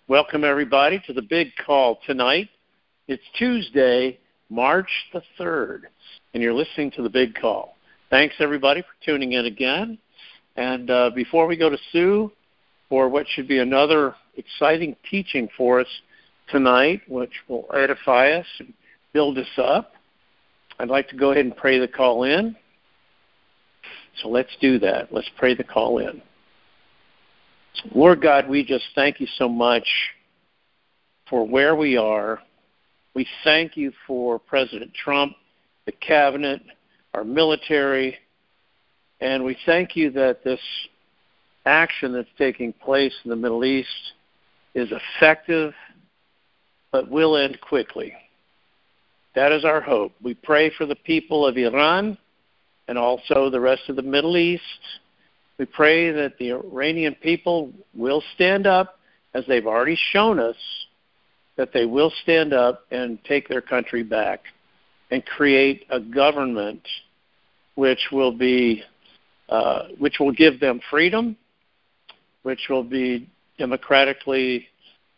Welcome, everybody, to the big call tonight. It's Tuesday, March the 3rd, and you're listening to the big call. Thanks, everybody, for tuning in again. And before we go to Sue for what should be another exciting teaching for us tonight, which will edify us and build us up, I'd like to go ahead and pray the call in. So let's do that. Let's pray the call in. Lord God, we just thank you so much for where we are. We thank you for President Trump, the cabinet, our military, and we thank you that this action that's taking place in the Middle East is effective but will end quickly. That is our hope. We pray for the people of Iran and also the rest of the Middle East. We pray that the Iranian people will stand up, as they've already shown us, that they will stand up and take their country back and create a government which will give them freedom, which will be democratically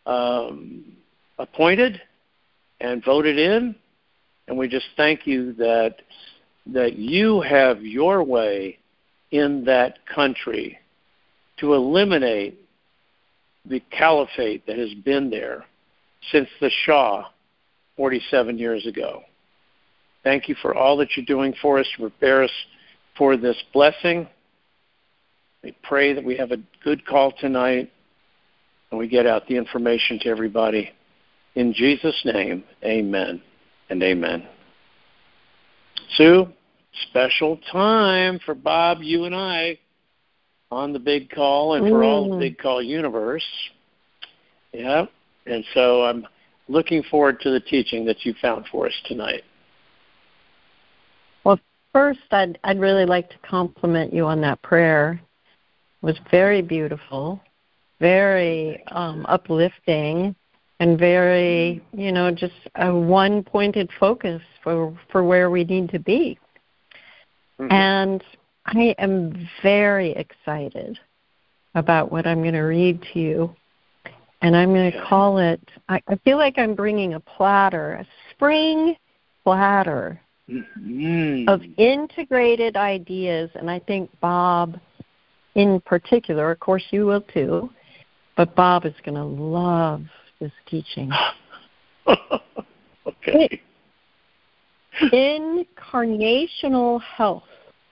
appointed and voted in. And we just thank you that you have your way in that country to eliminate the caliphate that has been there since the Shah 47 years ago. Thank you for all that you're doing for us to prepare us for this blessing. We pray that we have a good call tonight and we get out the information to everybody. In Jesus' name, amen and amen. Sue? Special time for Bob, you and I on the big call and for all the big call universe. Yeah, and so I'm looking forward to the teaching that you found for us tonight. Well, first, I'd really like to compliment you on that prayer. It was very beautiful, very uplifting, and very, just a one-pointed focus for where we need to be. And I am very excited about what I'm going to read to you. And I'm going to call it, I feel like I'm bringing a platter, a spring platter of integrated ideas. And I think Bob in particular, of course you will too, but Bob is going to love this teaching. Okay. Incarnational health.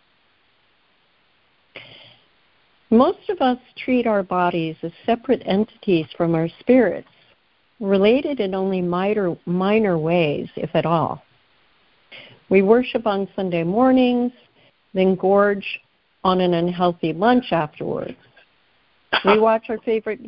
Most of us treat our bodies as separate entities from our spirits, related in only minor ways, if at all. We worship on Sunday mornings, then gorge on an unhealthy lunch afterwards. We watch our favorite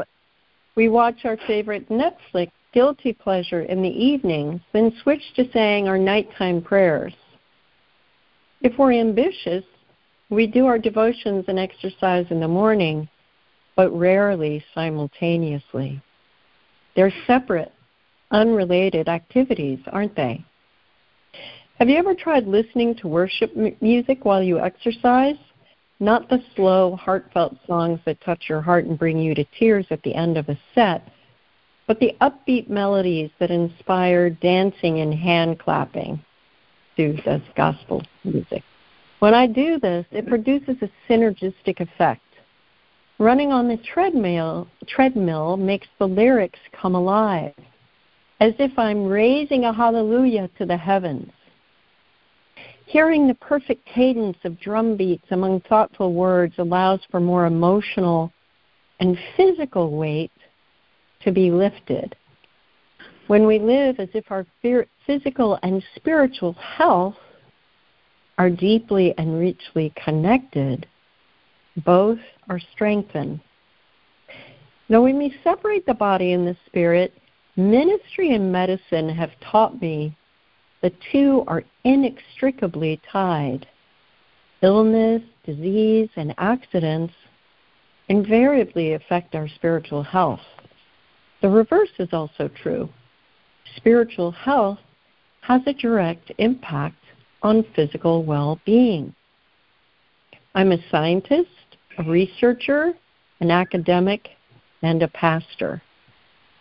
Netflix guilty pleasure in the evenings, then switch to saying our nighttime prayers. If we're ambitious, we do our devotions and exercise in the morning, but rarely simultaneously. They're separate, unrelated activities, aren't they? Have you ever tried listening to worship music while you exercise? Not the slow, heartfelt songs that touch your heart and bring you to tears at the end of a set, but the upbeat melodies that inspire dancing and hand clapping. Sue does gospel music. When I do this, it produces a synergistic effect. Running on the treadmill makes the lyrics come alive, as if I'm raising a hallelujah to the heavens. Hearing the perfect cadence of drum beats among thoughtful words allows for more emotional and physical weight to be lifted. When we live as if our physical and spiritual health are deeply and richly connected, both are strengthened. Though we may separate the body and the spirit, ministry and medicine have taught me the two are inextricably tied. Illness, disease, and accidents invariably affect our spiritual health. The reverse is also true. Spiritual health has a direct impact on physical well-being. I'm a scientist, a researcher, an academic, and a pastor.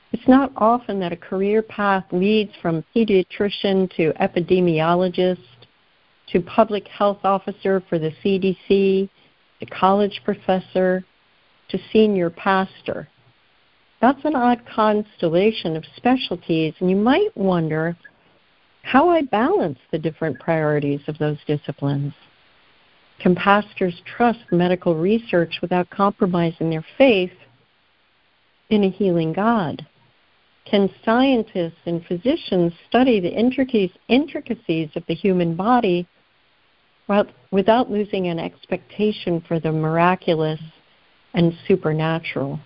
It's not often that a career path leads from pediatrician to epidemiologist to public health officer for the CDC to college professor to senior pastor. That's an odd constellation of specialties, and you might wonder how I balance the different priorities of those disciplines. Can pastors trust medical research without compromising their faith in a healing God? Can scientists and physicians study the intricacies of the human body without losing an expectation for the miraculous and supernatural?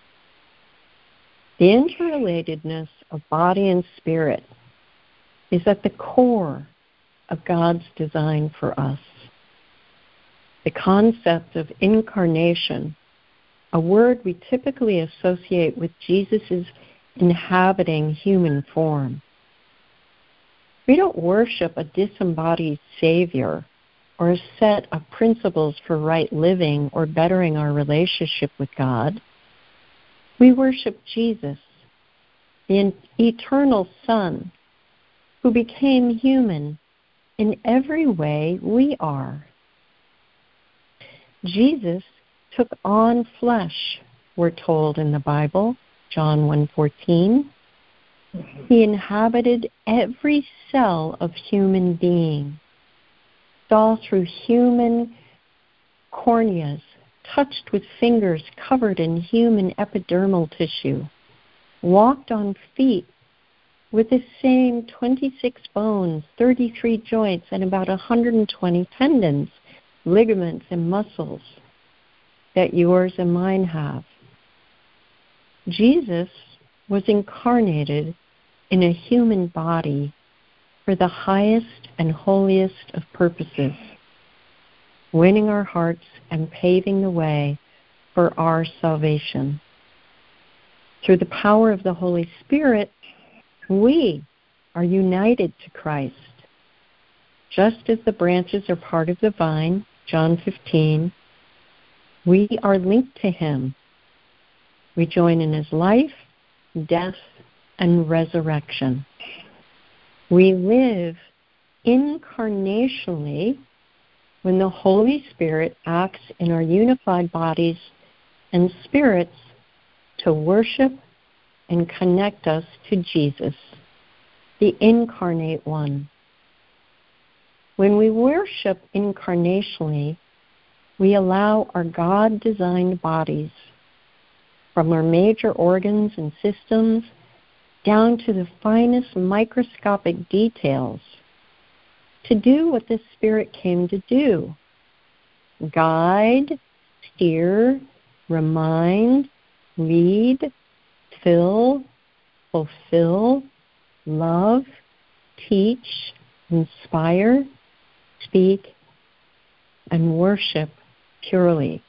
The interrelatedness of body and spirit is at the core of God's design for us. The concept of incarnation, a word we typically associate with Jesus' inhabiting human form. We don't worship a disembodied Savior or a set of principles for right living or bettering our relationship with God. We worship Jesus, the eternal Son, who became human in every way we are. Jesus took on flesh, we're told in the Bible, John 1:14. He inhabited every cell of human being, saw through human corneas, touched with fingers covered in human epidermal tissue, walked on feet with the same 26 bones, 33 joints, and about 120 tendons, ligaments, and muscles that yours and mine have. Jesus was incarnated in a human body for the highest and holiest of purposes, winning our hearts and paving the way for our salvation. Through the power of the Holy Spirit, we are united to Christ. Just as the branches are part of the vine, John 15, we are linked to Him. We join in His life, death, and resurrection. We live incarnationally when the Holy Spirit acts in our unified bodies and spirits to worship and connect us to Jesus, the incarnate one. When we worship incarnationally, we allow our God-designed bodies, from our major organs and systems down to the finest microscopic details, to do what the Spirit came to do: guide, steer, remind, lead, fill, fulfill, love, teach, inspire, speak, and worship purely.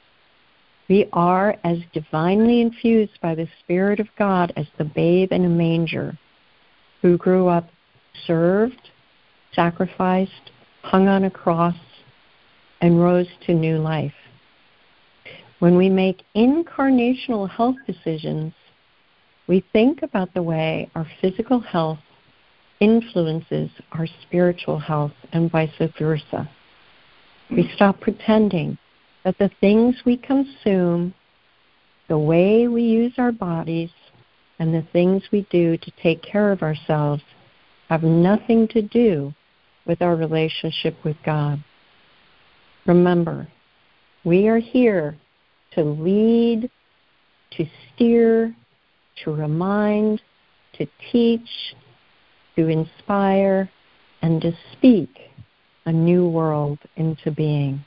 We are as divinely infused by the Spirit of God as the babe in a manger, who grew up, served, sacrificed, hung on a cross, and rose to new life. When we make incarnational health decisions, we think about the way our physical health influences our spiritual health and vice versa. We stop pretending that the things we consume, the way we use our bodies, and the things we do to take care of ourselves have nothing to do with our relationship with God. Remember, we are here to lead, to steer, to remind, to teach, to inspire, and to speak a new world into being.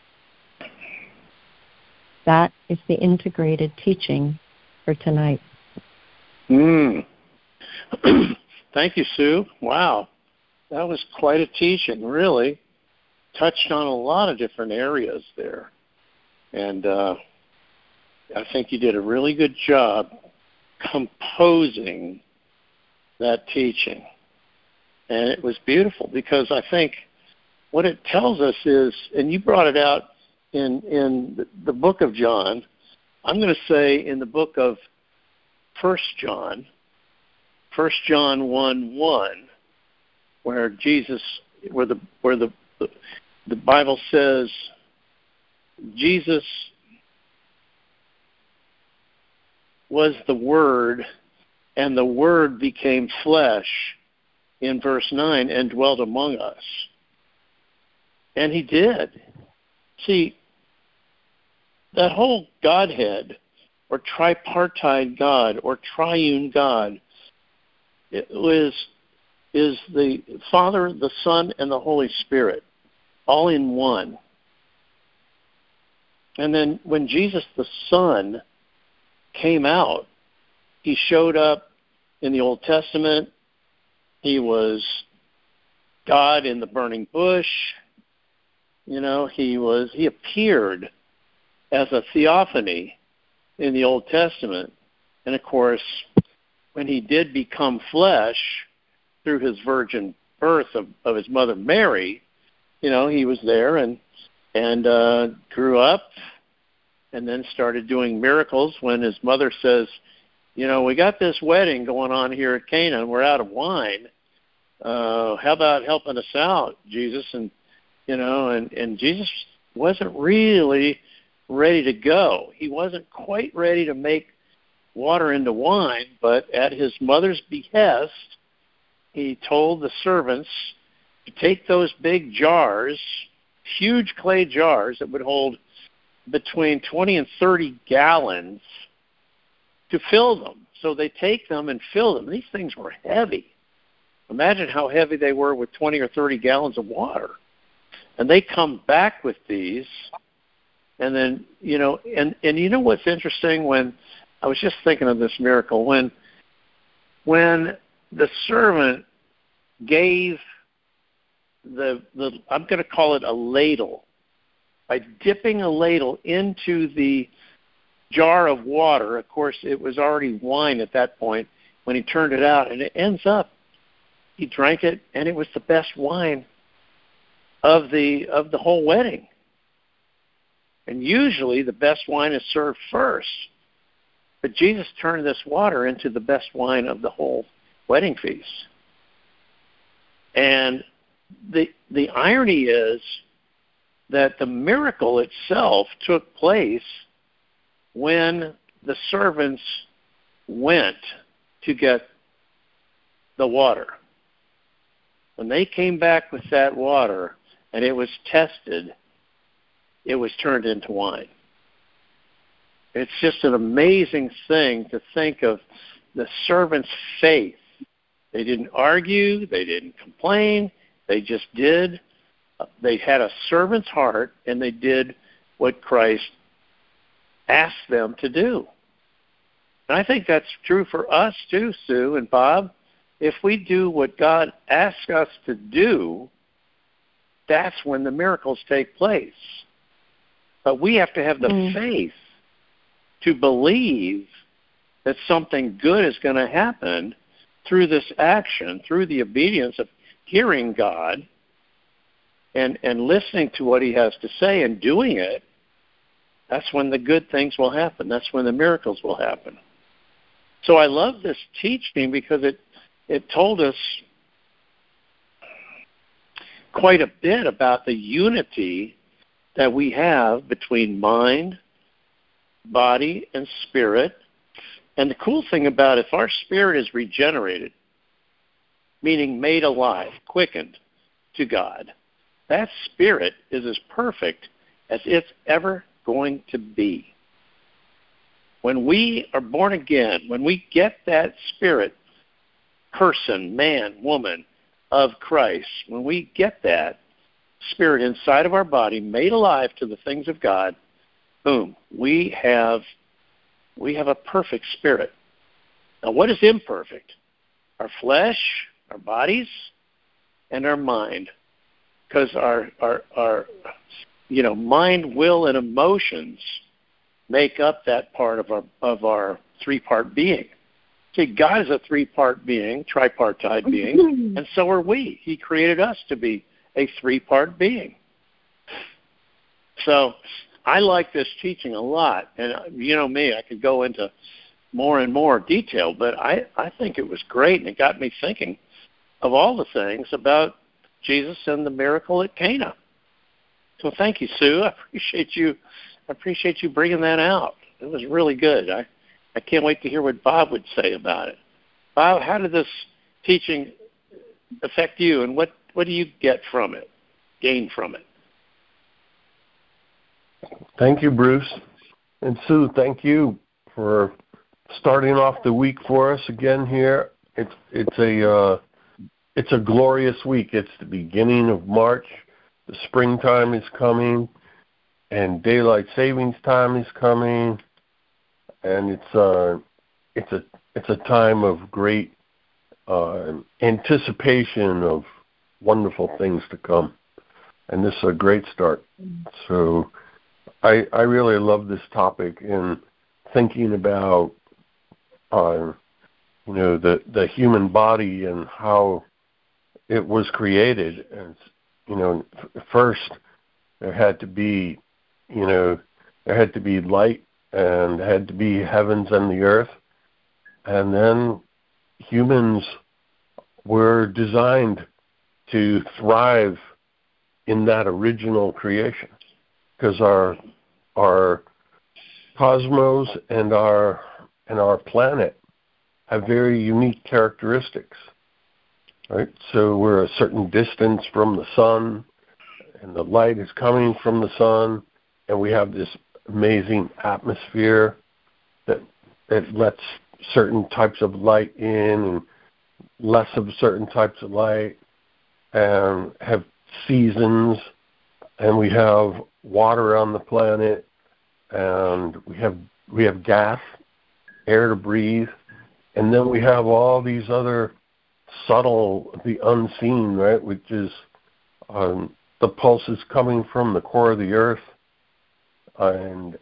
That is the integrated teaching for tonight. Thank you, Sue. Wow. That was quite a teaching, really. Touched on a lot of different areas there. And I think you did a really good job composing that teaching. And it was beautiful because I think what it tells us is, and you brought it out in the book of John, I'm going to say in the book of 1 John, John 1:1, where the Bible says Jesus was the Word, and the Word became flesh, in verse 9, and dwelt among us. And he did. See, that whole Godhead, or tripartite God, or triune God, is the Father, the Son, and the Holy Spirit, all in one. And then when Jesus the Son came out, he showed up in the Old Testament. He was God in the burning bush. He appeared as a theophany in the Old Testament. And of course, when he did become flesh through his virgin birth of his mother Mary, he was there and grew up, and then started doing miracles when his mother says, we got this wedding going on here at Cana, and we're out of wine. How about helping us out, Jesus? And Jesus wasn't really ready to go. He wasn't quite ready to make water into wine, but at his mother's behest, he told the servants to take those big jars, huge clay jars that would hold between 20 and 30 gallons, to fill them. So they take them and fill them. These things were heavy. Imagine how heavy they were with 20 or 30 gallons of water. And they come back with these, and then, and what's interesting, when I was just thinking of this miracle, when the servant gave the I'm going to call it a ladle, by dipping a ladle into the jar of water. Of course, it was already wine at that point when he turned it out, and it ends up, he drank it, and it was the best wine of the whole wedding. And usually the best wine is served first. But Jesus turned this water into the best wine of the whole wedding feast. And the irony is that the miracle itself took place when the servants went to get the water. When they came back with that water and it was tested, it was turned into wine. It's just an amazing thing to think of the servants' faith. They didn't argue, they didn't complain, they just did. They had a servant's heart, and they did what Christ asked them to do. And I think that's true for us too, Sue and Bob. If we do what God asks us to do, that's when the miracles take place. But we have to have the faith to believe that something good is going to happen through this action, through the obedience of hearing God and listening to what he has to say and doing it. That's when the good things will happen. That's when the miracles will happen. So I love this teaching because it told us quite a bit about the unity that we have between mind, body, and spirit. And the cool thing about it, if our spirit is regenerated, meaning made alive, quickened to God, that spirit is as perfect as it's ever going to be. When we are born again, when we get that spirit, person, man, woman of Christ, when we get that spirit inside of our body, made alive to the things of God, boom, we have a perfect spirit. Now, what is imperfect? Our flesh, our bodies, and our mind. Because our mind, will, and emotions make up that part of our three-part being. See, God is a three-part being, tripartite being, and so are we. He created us to be a three-part being. So I like this teaching a lot. And you know me, I could go into more and more detailed, but I think it was great, and it got me thinking of all the things about Jesus and the miracle at Cana. So thank you, Sue. I appreciate you bringing that out. It was really good. I can't wait to hear what Bob would say about it. Bob, how did this teaching affect you, and what do you get from it, gain from it? Thank you, Bruce. And Sue, thank you for starting off the week for us again here. It's a glorious week. It's the beginning of March. The springtime is coming, and daylight savings time is coming, and it's a time of great anticipation of wonderful things to come, and this is a great start. So I really love this topic in thinking about the human body and how it was created. And first there had to be light, and there had to be heavens and the earth, and then humans were designed to thrive in that original creation, because our cosmos and our planet have very unique characteristics, right? So we're a certain distance from the sun, and the light is coming from the sun, and we have this amazing atmosphere that lets certain types of light in and less of certain types of light, and have seasons, and we have water on the planet, and we have gas, air to breathe, and then we have all these other subtle, the unseen, right, which is the pulses coming from the core of the earth, and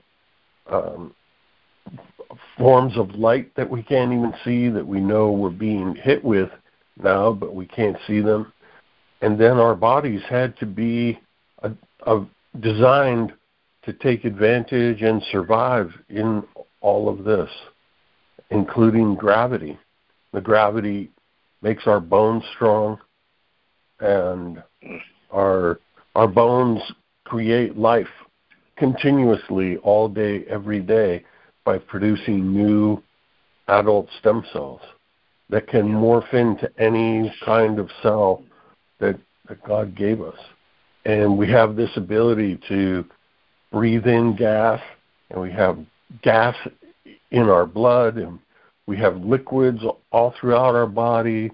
forms of light that we can't even see, that we know we're being hit with now, but we can't see them. And then our bodies had to be designed to take advantage and survive in all of this, including gravity. The gravity makes our bones strong, and our bones create life continuously all day, every day, by producing new adult stem cells that can morph into any kind of cell that God gave us. And we have this ability to breathe in gas, and we have gas in our blood, and we have liquids all throughout our body,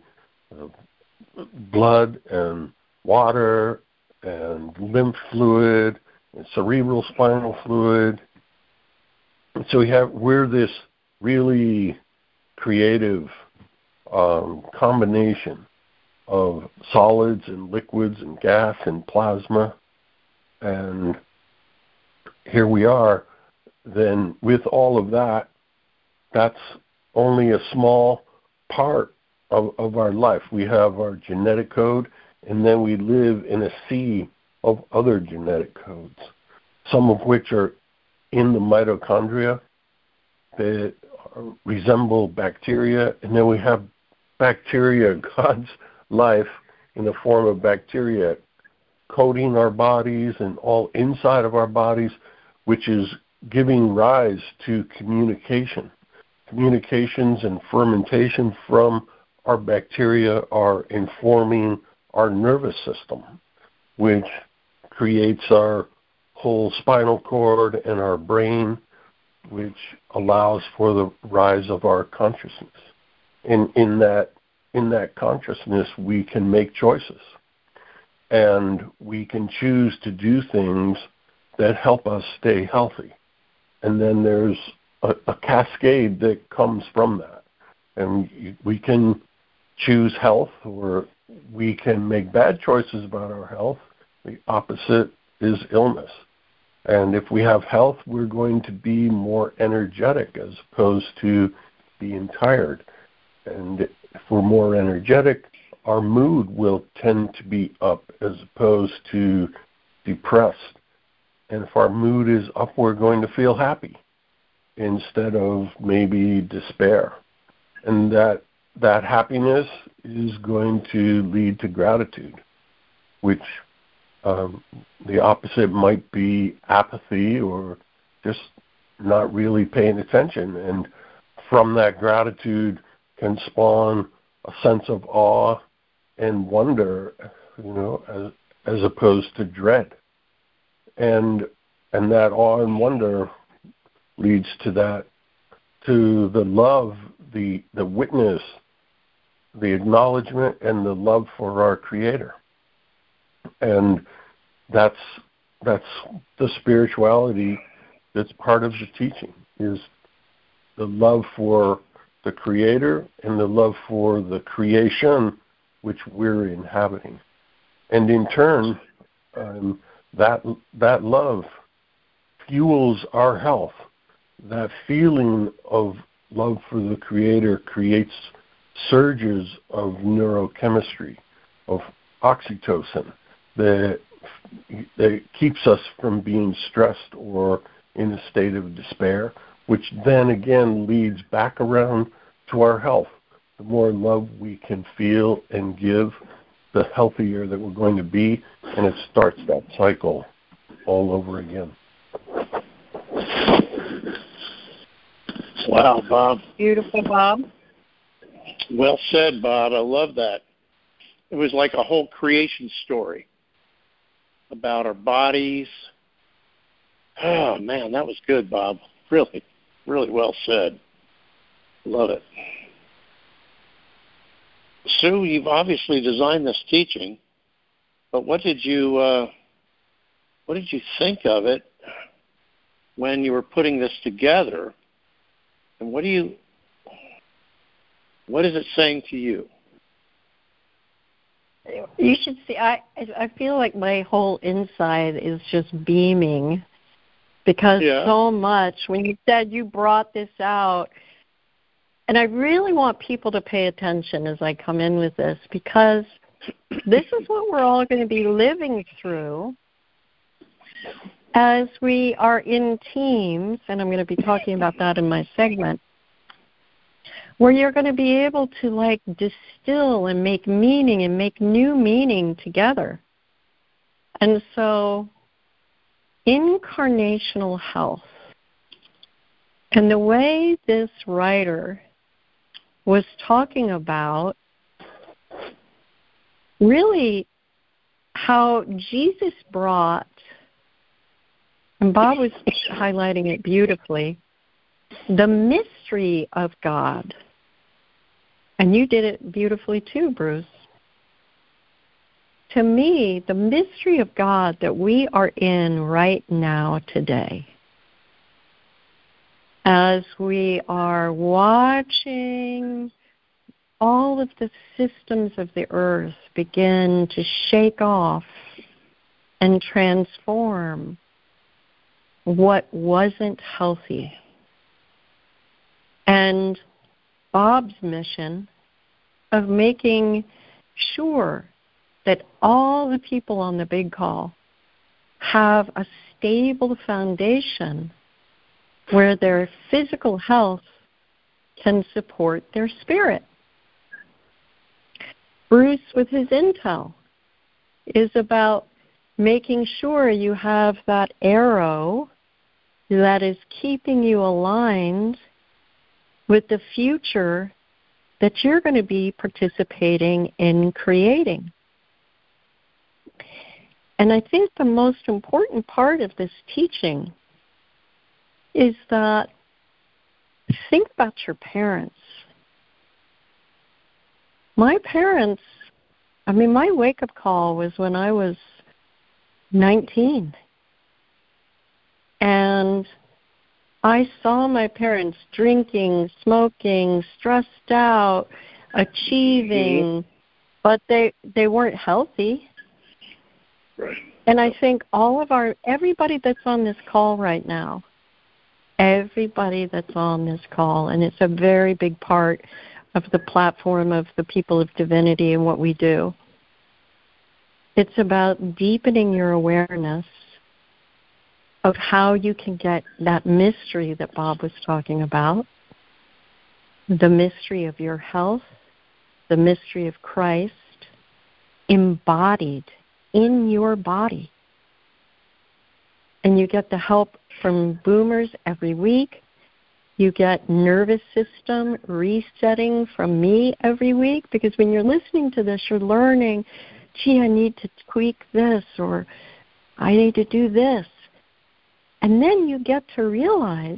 blood and water and lymph fluid and cerebral spinal fluid. And so we're this really creative combination of solids and liquids and gas and plasma. And here we are, then with all of that, that's only a small part of our life. We have our genetic code, and then we live in a sea of other genetic codes, some of which are in the mitochondria that resemble bacteria, and then we have bacteria, God's life in the form of bacteria, coating our bodies and all inside of our bodies, which is giving rise to communications and fermentation from our bacteria are informing our nervous system, which creates our whole spinal cord and our brain, which allows for the rise of our consciousness. And in that consciousness, we can make choices, and we can choose to do things that help us stay healthy. And then there's a cascade that comes from that. And we can choose health, or we can make bad choices about our health. The opposite is illness. And if we have health, we're going to be more energetic as opposed to being tired. And if we're more energetic, our mood will tend to be up as opposed to depressed. And if our mood is up, we're going to feel happy. instead of maybe despair. And that happiness is going to lead to gratitude, which the opposite might be apathy or just not really paying attention. And from that gratitude can spawn a sense of awe and wonder, as opposed to dread. And that awe and wonder leads to the love, the witness, the acknowledgement, and the love for our Creator. And that's the spirituality that's part of the teaching, is the love for the Creator and the love for the creation which we're inhabiting. And in turn, that love fuels our health. That feeling of love for the Creator creates surges of neurochemistry, of oxytocin, that keeps us from being stressed or in a state of despair, which then again leads back around to our health. The more love we can feel and give, the healthier that we're going to be, and it starts that cycle all over again. Wow, Bob. Beautiful, Bob. Well said, Bob. I love that. It was like a whole creation story about our bodies. Oh, man, that was good, Bob. Really, really well said. Love it. Sue, you've obviously designed this teaching, but what did you think of it when you were putting this together? And what is it saying to you? You should see, I feel like my whole inside is just beaming, because so much, when you said you brought this out, and I really want people to pay attention as I come in with this, because this is what we're all going to be living through as we are in teams, and I'm going to be talking about that in my segment, where you're going to be able to distill and make meaning and make new meaning together. And so incarnational health, and the way this writer was talking about really how Jesus brought, and Bob was highlighting it beautifully, the mystery of God. And you did it beautifully too, Bruce. To me, the mystery of God that we are in right now today, as we are watching all of the systems of the earth begin to shake off and transform what wasn't healthy. And Bob's mission of making sure that all the people on the big call have a stable foundation where their physical health can support their spirit. Bruce, with his intel, is about making sure you have that arrow that is keeping you aligned with the future that you're going to be participating in creating. And I think the most important part of this teaching is that think about your parents. My parents, my wake-up call was when I was 19. And I saw my parents drinking, smoking, stressed out, achieving, but they weren't healthy. Right. And I think everybody that's on this call right now, and it's a very big part of the platform of the People of Divinity and what we do. It's about deepening your awareness of how you can get that mystery that Bob was talking about, the mystery of your health, the mystery of Christ, embodied in your body. And you get the help from boomers every week. You get nervous system resetting from me every week, because when you're listening to this, you're learning, gee, I need to tweak this, or I need to do this. And then you get to realize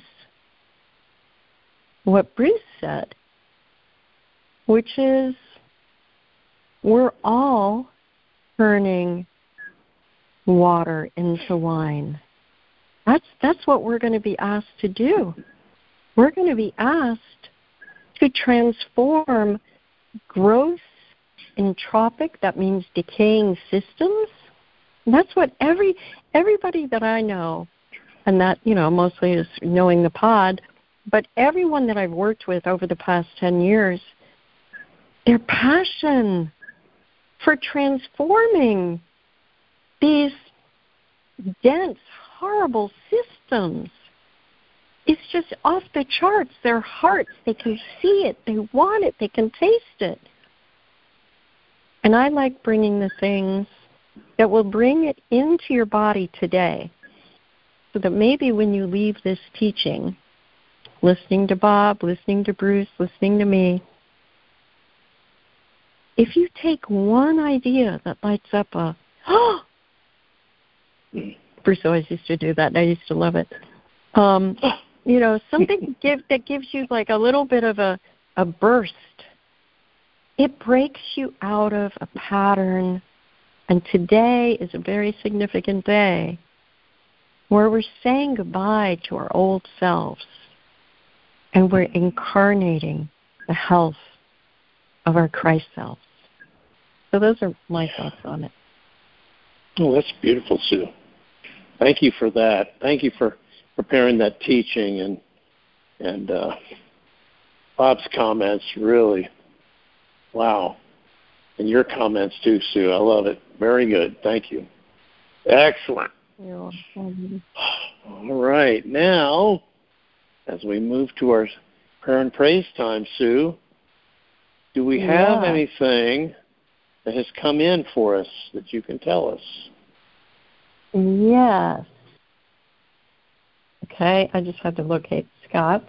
what Bruce said, which is we're all turning water into wine. That's what we're going to be asked to do. We're going to be asked to transform gross, entropic, that means decaying systems. And that's what everybody that I know, and that, mostly is knowing the pod, but everyone that I've worked with over the past 10 years, their passion for transforming these dense, horrible systems is just off the charts. Their hearts, they can see it, they want it, they can taste it. And I like bringing the things that will bring it into your body today, so that maybe when you leave this teaching, listening to Bob, listening to Bruce, listening to me, if you take one idea that lights up Bruce always used to do that, and I used to love it. Something that gives you like a little bit of a burst. It breaks you out of a pattern. And today is a very significant day where we're saying goodbye to our old selves, and we're incarnating the health of our Christ selves. So those are my thoughts on it. Oh, that's beautiful, Sue. Thank you for that. Thank you for preparing that teaching, and Bob's comments, really, wow. And your comments too, Sue. I love it. Very good. Thank you. Excellent. You're welcome. All right. Now, as we move to our prayer and praise time, Sue, do we have anything that has come in for us that you can tell us? Yes. Okay, I just had to locate Scott's.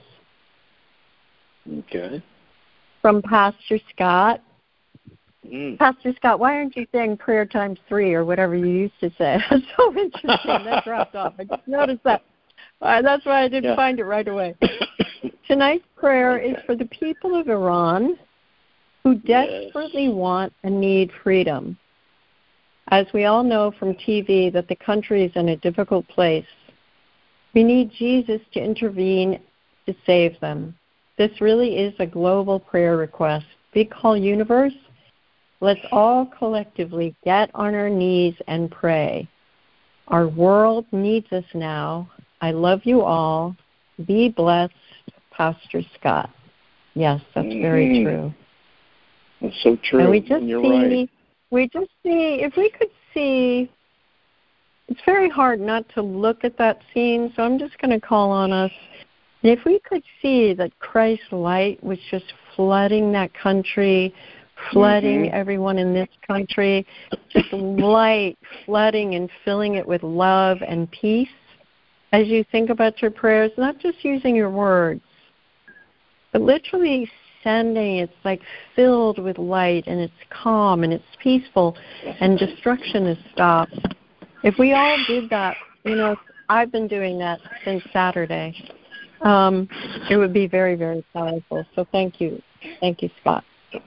Okay. From Pastor Scott. Pastor Scott, why aren't you saying prayer times 3 or whatever you used to say? That's so interesting. That dropped off. I just noticed that. That's why I didn't find it right away. Tonight's prayer is for the people of Iran who desperately want and need freedom. As we all know from TV that the country is in a difficult place, we need Jesus to intervene to save them. This really is a global prayer request. Big Call Universe, let's all collectively get on our knees and pray. Our world needs us now. I love you all. Be blessed, Pastor Scott. Yes, that's very true. That's so true. And we just right. We just see, if we could see, it's very hard not to look at that scene, so I'm just going to call on us. And if we could see that Christ's light was just flooding that country, flooding everyone in this country, just light flooding and filling it with love and peace, as you think about your prayers, not just using your words, but literally sending, it's like filled with light, and it's calm, and it's peaceful, and destruction is stopped. If we all did that, I've been doing that since Saturday, it would be very, very powerful. So thank you. Thank you, Scott.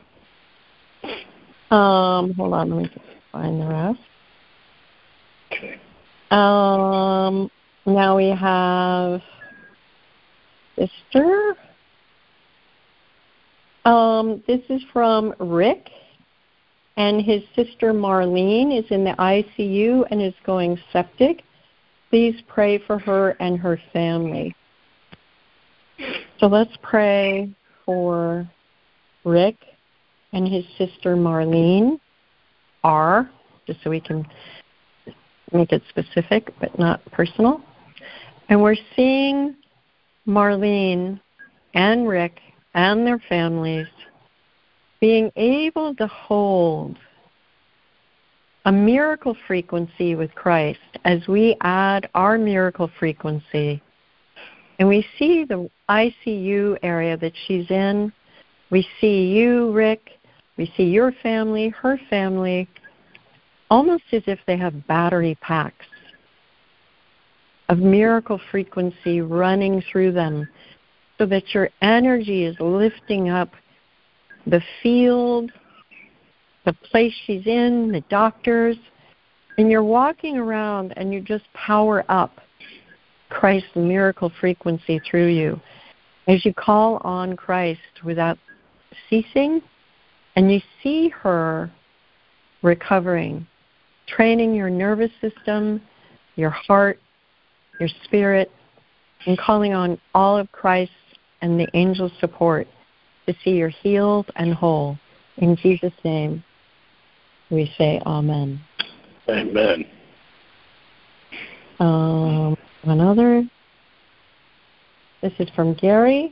Hold on, let me just find the rest. Okay. Now we have Sister. This is from Rick, and his sister Marlene is in the ICU and is going septic. Please pray for her and her family. So let's pray for Rick and his sister Marlene, R, just so we can make it specific but not personal. And we're seeing Marlene and Rick and their families being able to hold a miracle frequency with Christ as we add our miracle frequency. And we see the ICU area that she's in. We see you, Rick. We see your family, her family, almost as if they have battery packs of miracle frequency running through them so that your energy is lifting up the field, the place she's in, the doctors, and you're walking around and you just power up Christ's miracle frequency through you as you call on Christ without ceasing, and you see her recovering, training your nervous system, your heart, your spirit, and calling on all of Christ and the angels' support to see you're healed and whole. In Jesus' name, we say amen. Amen. Another. This is from Gary.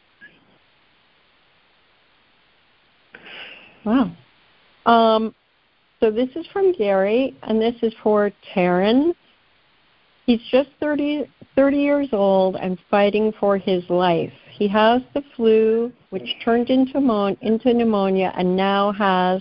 Wow. So this is from Gary, and this is for Taryn. He's just 30 years old and fighting for his life. He has the flu, which turned into pneumonia, and now has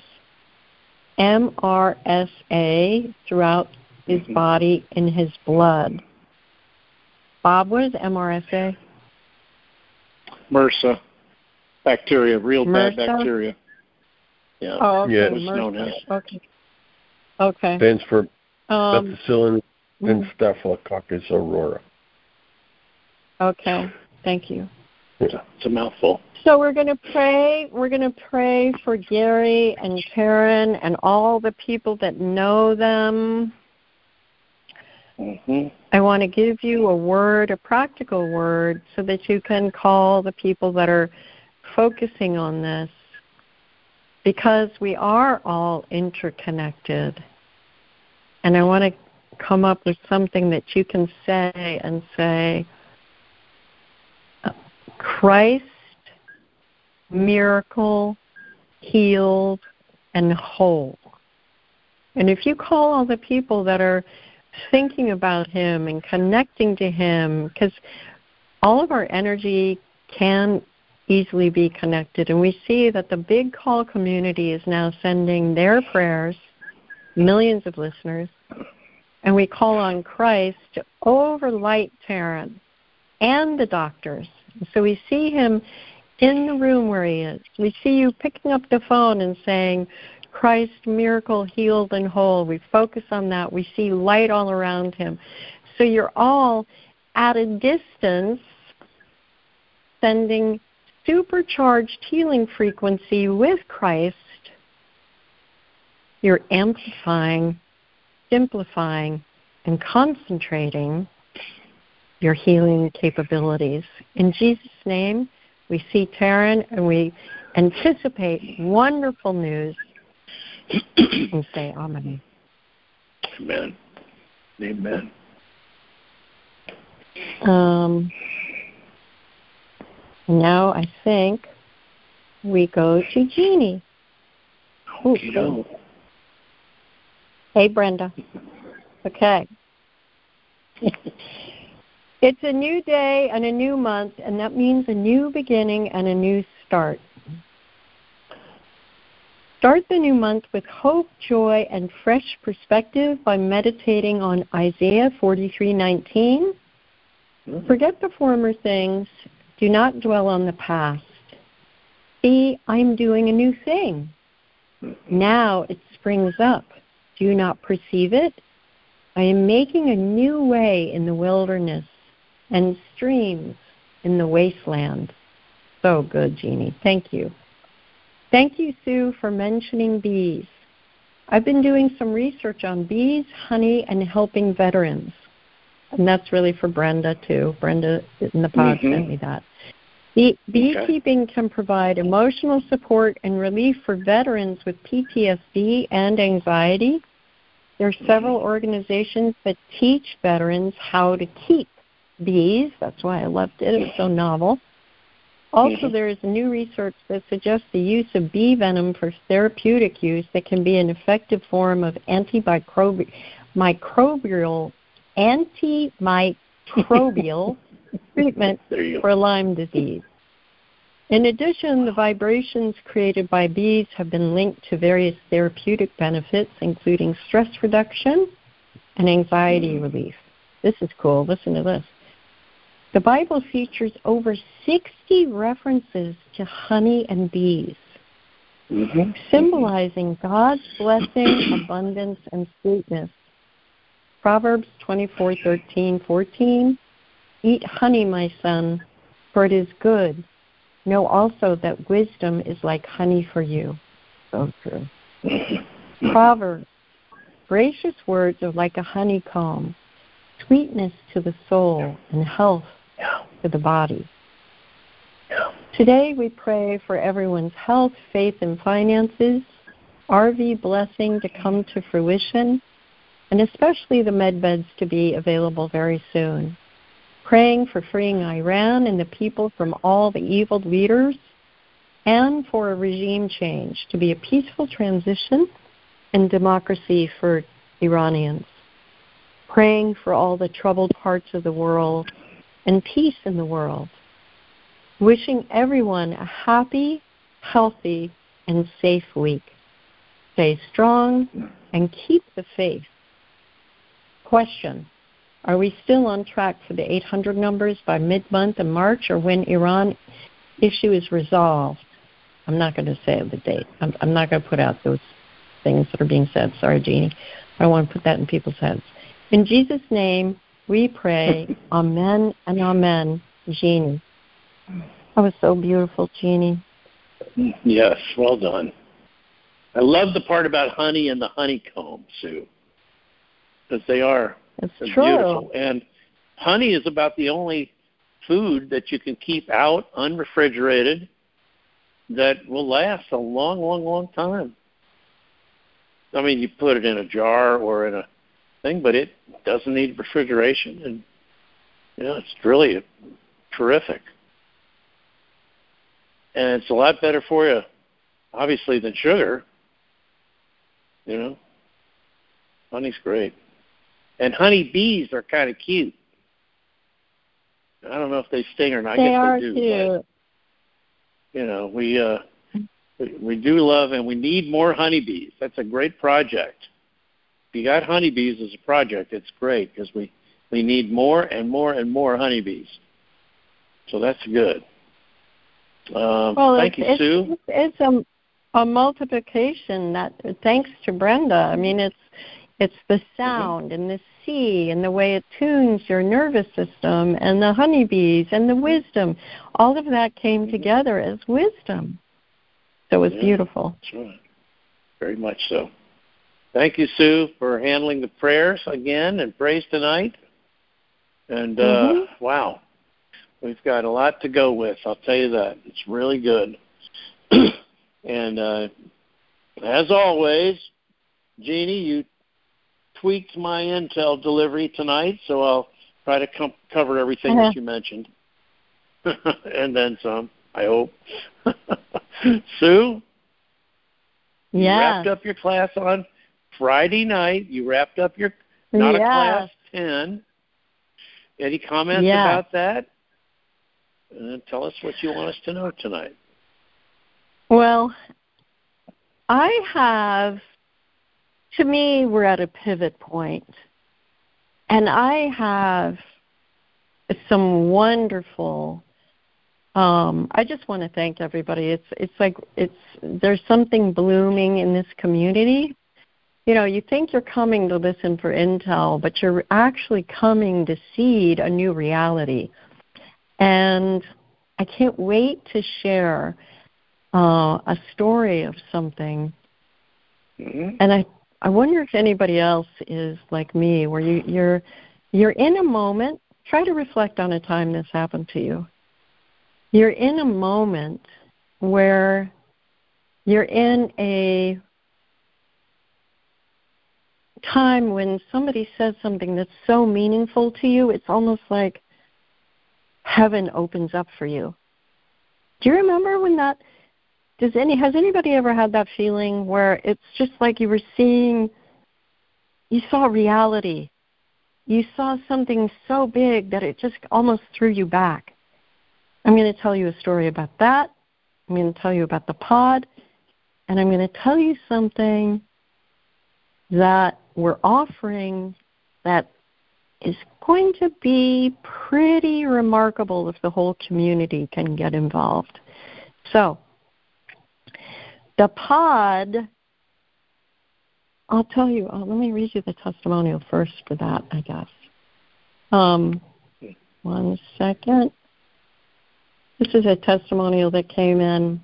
MRSA throughout his body in his blood. Bob, what is MRSA? MRSA. Bacteria, real MRSA? bad bacteria. Yeah. Oh, okay. Yeah. What's known as. Okay. Stands for methicillin mhm. and Staphylococcus aurora. Okay. Thank you. It's a mouthful. So we're going to pray. We're going to pray for Gary and Karen and all the people that know them. Mm-hmm. I want to give you a word, a practical word, so that you can call the people that are focusing on this, because we are all interconnected. And I want to come up with something that you can say and say, Christ, miracle, healed, and whole. And if you call all the people that are thinking about him and connecting to him, because all of our energy can easily be connected, and we see that the Big Call community is now sending their prayers, millions of listeners, and we call on Christ to overlight Taryn and the doctors. So we see him in the room where he is. We see you picking up the phone and saying, Christ, miracle, healed, and whole. We focus on that. We see light all around him. So you're all at a distance sending supercharged healing frequency with Christ. You're amplifying, simplifying, and concentrating your healing capabilities. In Jesus' name, we see Taryn and we anticipate wonderful news and say amen. Amen. Amen. Now I think we go to Jeannie. Okay. Hey, Brenda. Okay. It's a new day and a new month, and that means a new beginning and a new start. Start the new month with hope, joy, and fresh perspective by meditating on Isaiah 43:19. Forget the former things. Do not dwell on the past. See, I'm doing a new thing. Now it springs up. Do you not perceive it? I am making a new way in the wilderness and streams in the wasteland. So good, Jeannie. Thank you. Thank you, Sue, for mentioning bees. I've been doing some research on bees, honey, and helping veterans. And that's really for Brenda, too. Brenda in the pod sent me that. Beekeeping can provide emotional support and relief for veterans with PTSD and anxiety. There are several organizations that teach veterans how to keep bees. That's why I loved it. It was so novel. Also, there is new research that suggests the use of bee venom for therapeutic use that can be an effective form of antimicrobial treatment for Lyme disease. In addition, the vibrations created by bees have been linked to various therapeutic benefits, including stress reduction and anxiety relief. This is cool. Listen to this. The Bible features over 60 references to honey and bees, symbolizing God's blessing, abundance, and sweetness. Proverbs 24:13-14, "Eat honey, my son, for it is good. Know also that wisdom is like honey for you." So true. Proverbs, "Gracious words are like a honeycomb, sweetness to the soul and health to the body." Today we pray for everyone's health, faith, and finances, RV blessing to come to fruition, and especially the medbeds to be available very soon. Praying for freeing Iran and the people from all the evil leaders, and for a regime change to be a peaceful transition and democracy for Iranians. Praying for all the troubled parts of the world and peace in the world. Wishing everyone a happy, healthy, and safe week. Stay strong and keep the faith. Question: are we still on track for the 800 numbers by mid-month in March, or when Iran issue is resolved? I'm not going to say the date. I'm not going to put out those things that are being said. Sorry, Jeannie. I don't want to put that in people's heads. In Jesus' name, we pray. Amen and amen, Jeannie. That was so beautiful, Jeannie. Yes, well done. I love the part about honey and the honeycomb, Sue, because they are beautiful. And honey is about the only food that you can keep out unrefrigerated that will last a long, long, long time. I mean, you put it in a jar or in a thing, but it doesn't need refrigeration, and it's really terrific. And it's a lot better for you, obviously, than sugar. Honey's great. And honey bees are kind of cute. I don't know if they sting or not. They I are guess they do. Cute. But, we do love, and we need more honeybees. That's a great project. If you got honeybees as a project, it's great, because we need more and more and more honeybees. So that's good. Thank you, Sue. It's a multiplication that, thanks to Brenda. I mean, it's the sound and the sea and the way it tunes your nervous system and the honeybees and the wisdom. All of that came together as wisdom. So it was beautiful. That's right. Very much so. Thank you, Sue, for handling the prayers again and praise tonight. And, wow, we've got a lot to go with, I'll tell you that. It's really good. And as always, Jeannie, you tweaked my intel delivery tonight, so I'll try to cover everything that you mentioned. And then some, I hope. Sue? You wrapped up your class on Friday night. You wrapped up your a class 10. Any comments about that? Tell us what you want us to know tonight. Well, to me, we're at a pivot point. And I have some wonderful, I just want to thank everybody. There's something blooming in this community. You think you're coming to listen for intel, but you're actually coming to seed a new reality. And I can't wait to share a story of something. And I wonder if anybody else is like me, where you're in a moment. Try to reflect on a time this happened to you. You're in a moment where you're in a time when somebody says something that's so meaningful to you, it's almost like heaven opens up for you. Do you remember when that, has anybody ever had that feeling where it's just like you saw reality. You saw something so big that it just almost threw you back. I'm going to tell you a story about that. I'm going to tell you about the pod. And I'm going to tell you something that we're offering that is going to be pretty remarkable if the whole community can get involved. So, the pod, I'll tell you, let me read you the testimonial first for that, I guess. 1 second. This is a testimonial that came in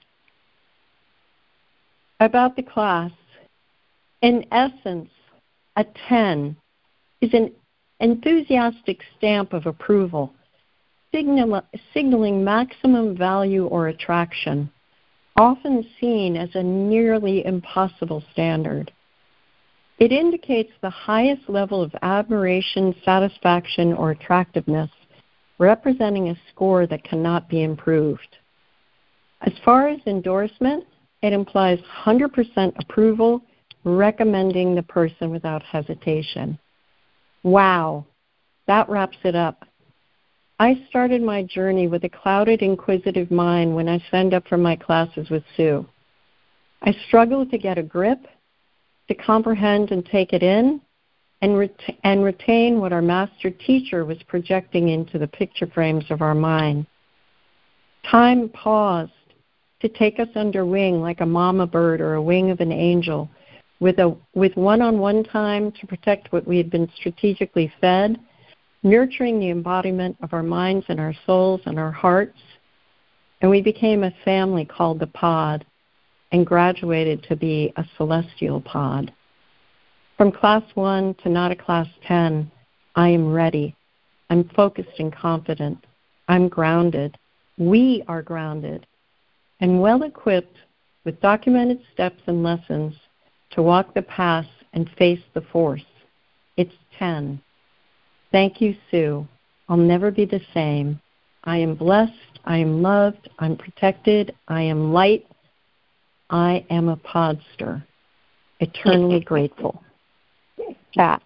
about the class. In essence, a 10 is an enthusiastic stamp of approval, signaling maximum value or attraction, often seen as a nearly impossible standard. It indicates the highest level of admiration, satisfaction, or attractiveness, representing a score that cannot be improved. As far as endorsement, it implies 100% approval, recommending the person without hesitation. Wow, that wraps it up. I started my journey with a clouded, inquisitive mind when I signed up for my classes with Sue. I struggled to get a grip, to comprehend and take it in, and retain what our master teacher was projecting into the picture frames of our mind. Time paused to take us under wing like a mama bird or a wing of an angel, with one-on-one time to protect what we had been strategically fed, nurturing the embodiment of our minds and our souls and our hearts. And we became a family called the pod and graduated to be a celestial pod. From class 1 to not a class 10, I am ready. I'm focused and confident. I'm grounded. We are grounded and well-equipped with documented steps and lessons to walk the path and face the force. It's 10. Thank you, Sue. I'll never be the same. I am blessed. I am loved. I'm protected. I am light. I am a podster. Eternally grateful. Chat.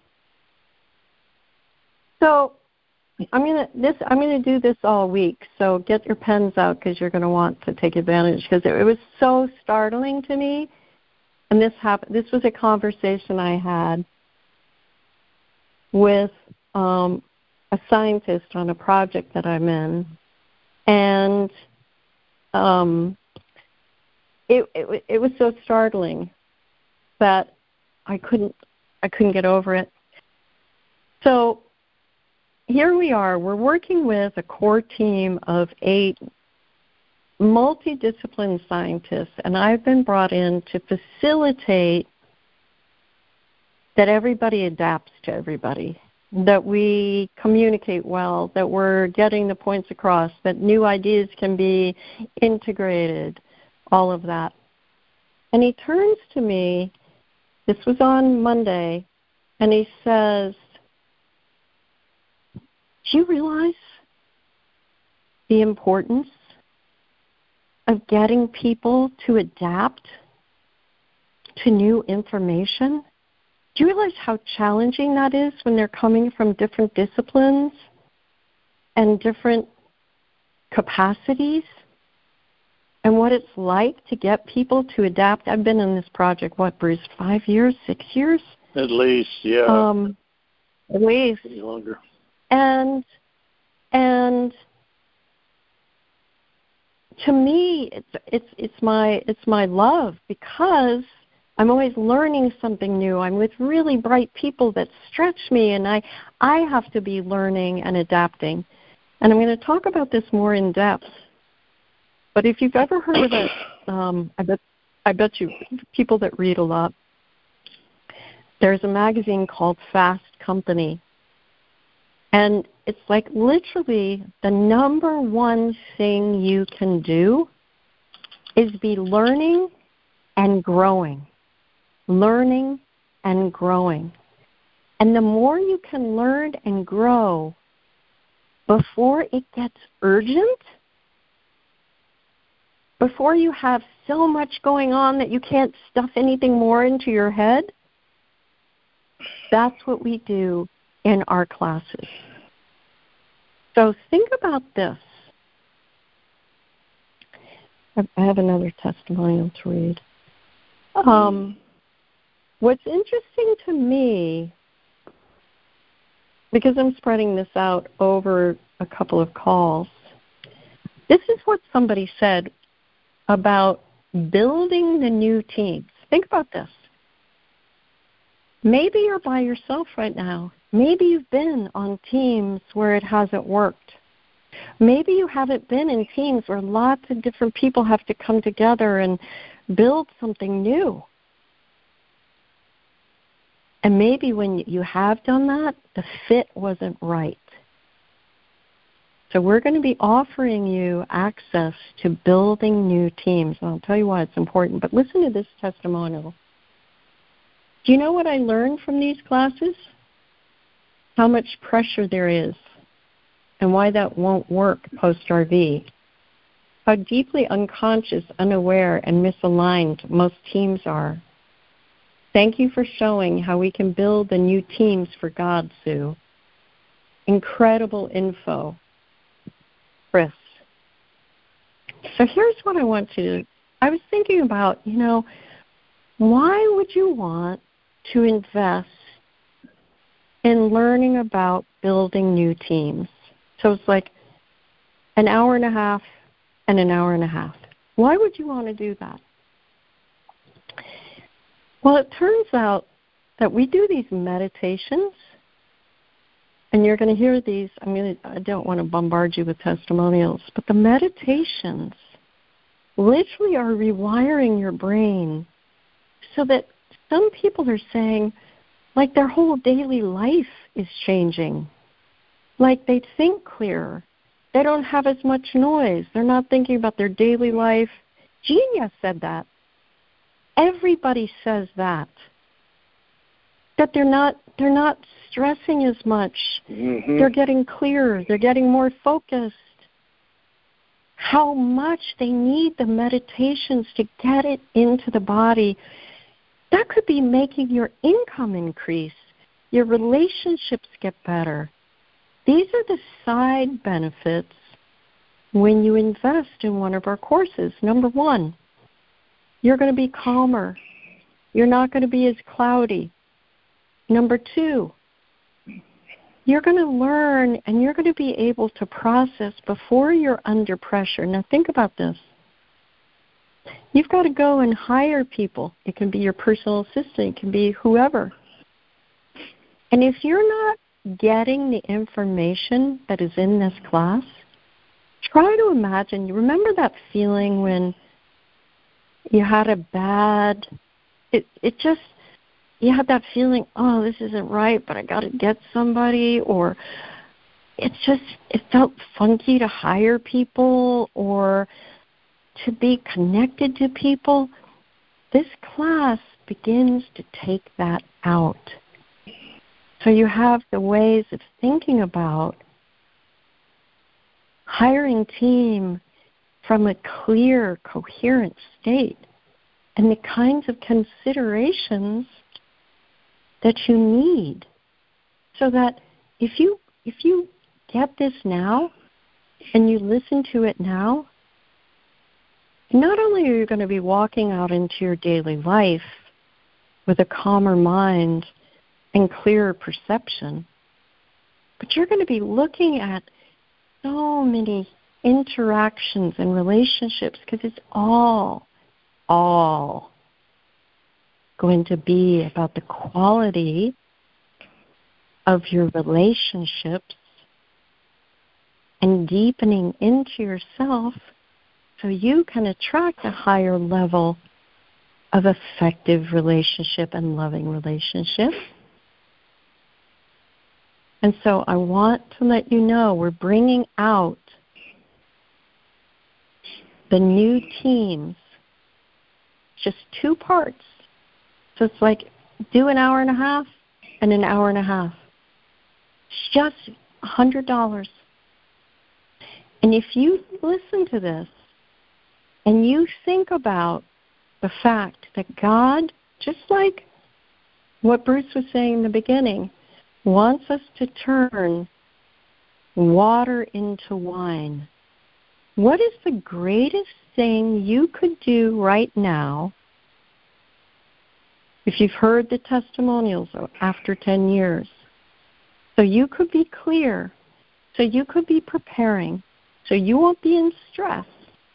So I'm gonna do this all week. So get your pens out because you're going to want to take advantage, because it was so startling to me. And this happened. This was a conversation I had with a scientist on a project that I'm in, and it was so startling that I couldn't get over it. So here we are. We're working with a core team of 8 multidisciplinary scientists, and I've been brought in to facilitate that everybody adapts to everybody, that we communicate well, that we're getting the points across, that new ideas can be integrated, all of that. And he turns to me, this was on Monday, and he says, do you realize the importance of getting people to adapt to new information? Do you realize how challenging that is when they're coming from different disciplines and different capacities? And what it's like to get people to adapt? I've been in this project, Bruce, 5 years, 6 years? At least, yeah. At least. Maybe longer. And to me, it's my love, because I'm always learning something new. I'm with really bright people that stretch me, and I have to be learning and adapting. And I'm going to talk about this more in depth. But if you've ever heard of it, I bet you people that read a lot, there's a magazine called Fast Company. And it's like literally the number one thing you can do is be learning and growing. Learning and growing. And the more you can learn and grow, before it gets urgent, before you have so much going on that you can't stuff anything more into your head. That's what we do in our classes. So think about this. I have another testimonial to read. What's interesting to me, because I'm spreading this out over a couple of calls, this is what somebody said about building the new teams. Think about this. Maybe you're by yourself right now. Maybe you've been on teams where it hasn't worked. Maybe you haven't been in teams where lots of different people have to come together and build something new. And maybe when you have done that, the fit wasn't right. So we're going to be offering you access to building new teams. And I'll tell you why it's important. But listen to this testimonial. Do you know what I learned from these classes? How much pressure there is and why that won't work post-RV. How deeply unconscious, unaware, and misaligned most teams are. Thank you for showing how we can build the new teams for God, Sue. Incredible info, Chris. So here's what I want you to, I was thinking about, why would you want to invest in learning about building new teams? So it's like an hour and a half and an hour and a half. Why would you want to do that? Well, it turns out that we do these meditations, and you're going to hear these. I don't want to bombard you with testimonials, but the meditations literally are rewiring your brain so that some people are saying, like, their whole daily life is changing. Like, they think clearer. They don't have as much noise. They're not thinking about their daily life. Genius said that. Everybody says that they're not stressing as much. Mm-hmm. They're getting clearer. They're getting more focused. How much they need the meditations to get it into the body. That could be making your income increase. Your relationships get better. These are the side benefits when you invest in one of our courses. Number one, you're going to be calmer. You're not going to be as cloudy. Number two, you're going to learn and you're going to be able to process before you're under pressure. Now think about this. You've got to go and hire people. It can be your personal assistant. It can be whoever. And if you're not getting the information that is in this class, try to imagine. You remember that feeling when you had a bad, you had that feeling, oh, this isn't right, but I got to get somebody, or it felt funky to hire people or to be connected to people. This class begins to take that out. So you have the ways of thinking about hiring team from a clear, coherent state and the kinds of considerations that you need, so that if you get this now and you listen to it now, not only are you going to be walking out into your daily life with a calmer mind and clearer perception, but you're going to be looking at so many interactions and relationships, because it's all going to be about the quality of your relationships and deepening into yourself so you can attract a higher level of effective relationship and loving relationship. And so I want to let you know we're bringing out the new teams, just 2 parts. So it's like do an hour and a half and an hour and a half. It's just $100. And if you listen to this and you think about the fact that God, just like what Bruce was saying in the beginning, wants us to turn water into wine. What is the greatest thing you could do right now if you've heard the testimonials after 10 years? So you could be clear, so you could be preparing, so you won't be in stress,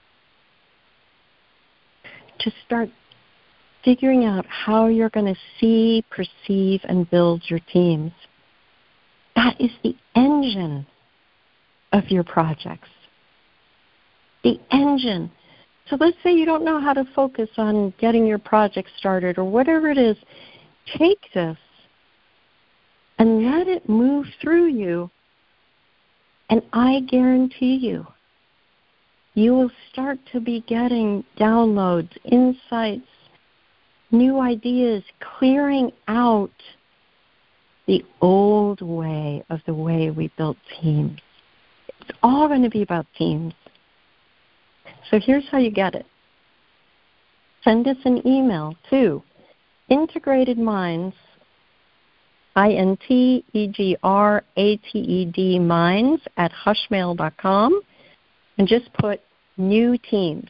to start figuring out how you're going to see, perceive, and build your teams. That is the engine of your projects. The engine. So let's say you don't know how to focus on getting your project started or whatever it is. Take this and let it move through you, and I guarantee you will start to be getting downloads, insights, new ideas, clearing out the old way of the way we built teams. It's all going to be about teams. So here's how you get it. Send us an email to Integrated Minds, INTEGRATED Minds @hushmail.com, and just put new teams.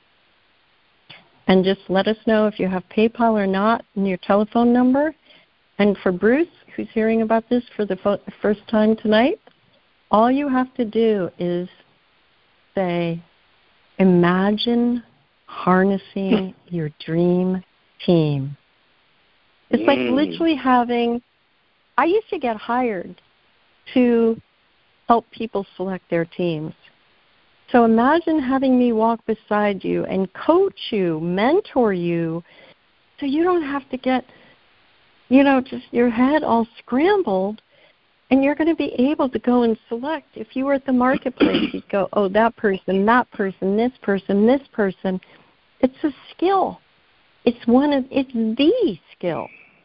And just let us know if you have PayPal or not and your telephone number. And for Bruce, who's hearing about this for the first time tonight, all you have to do is say, imagine harnessing your dream team. It's like literally I used to get hired to help people select their teams. So imagine having me walk beside you and coach you, mentor you, so you don't have to get, just your head all scrambled, and you're going to be able to go and select. If you were at the marketplace, you'd go, oh, that person, this person. It's a skill. It's the skill.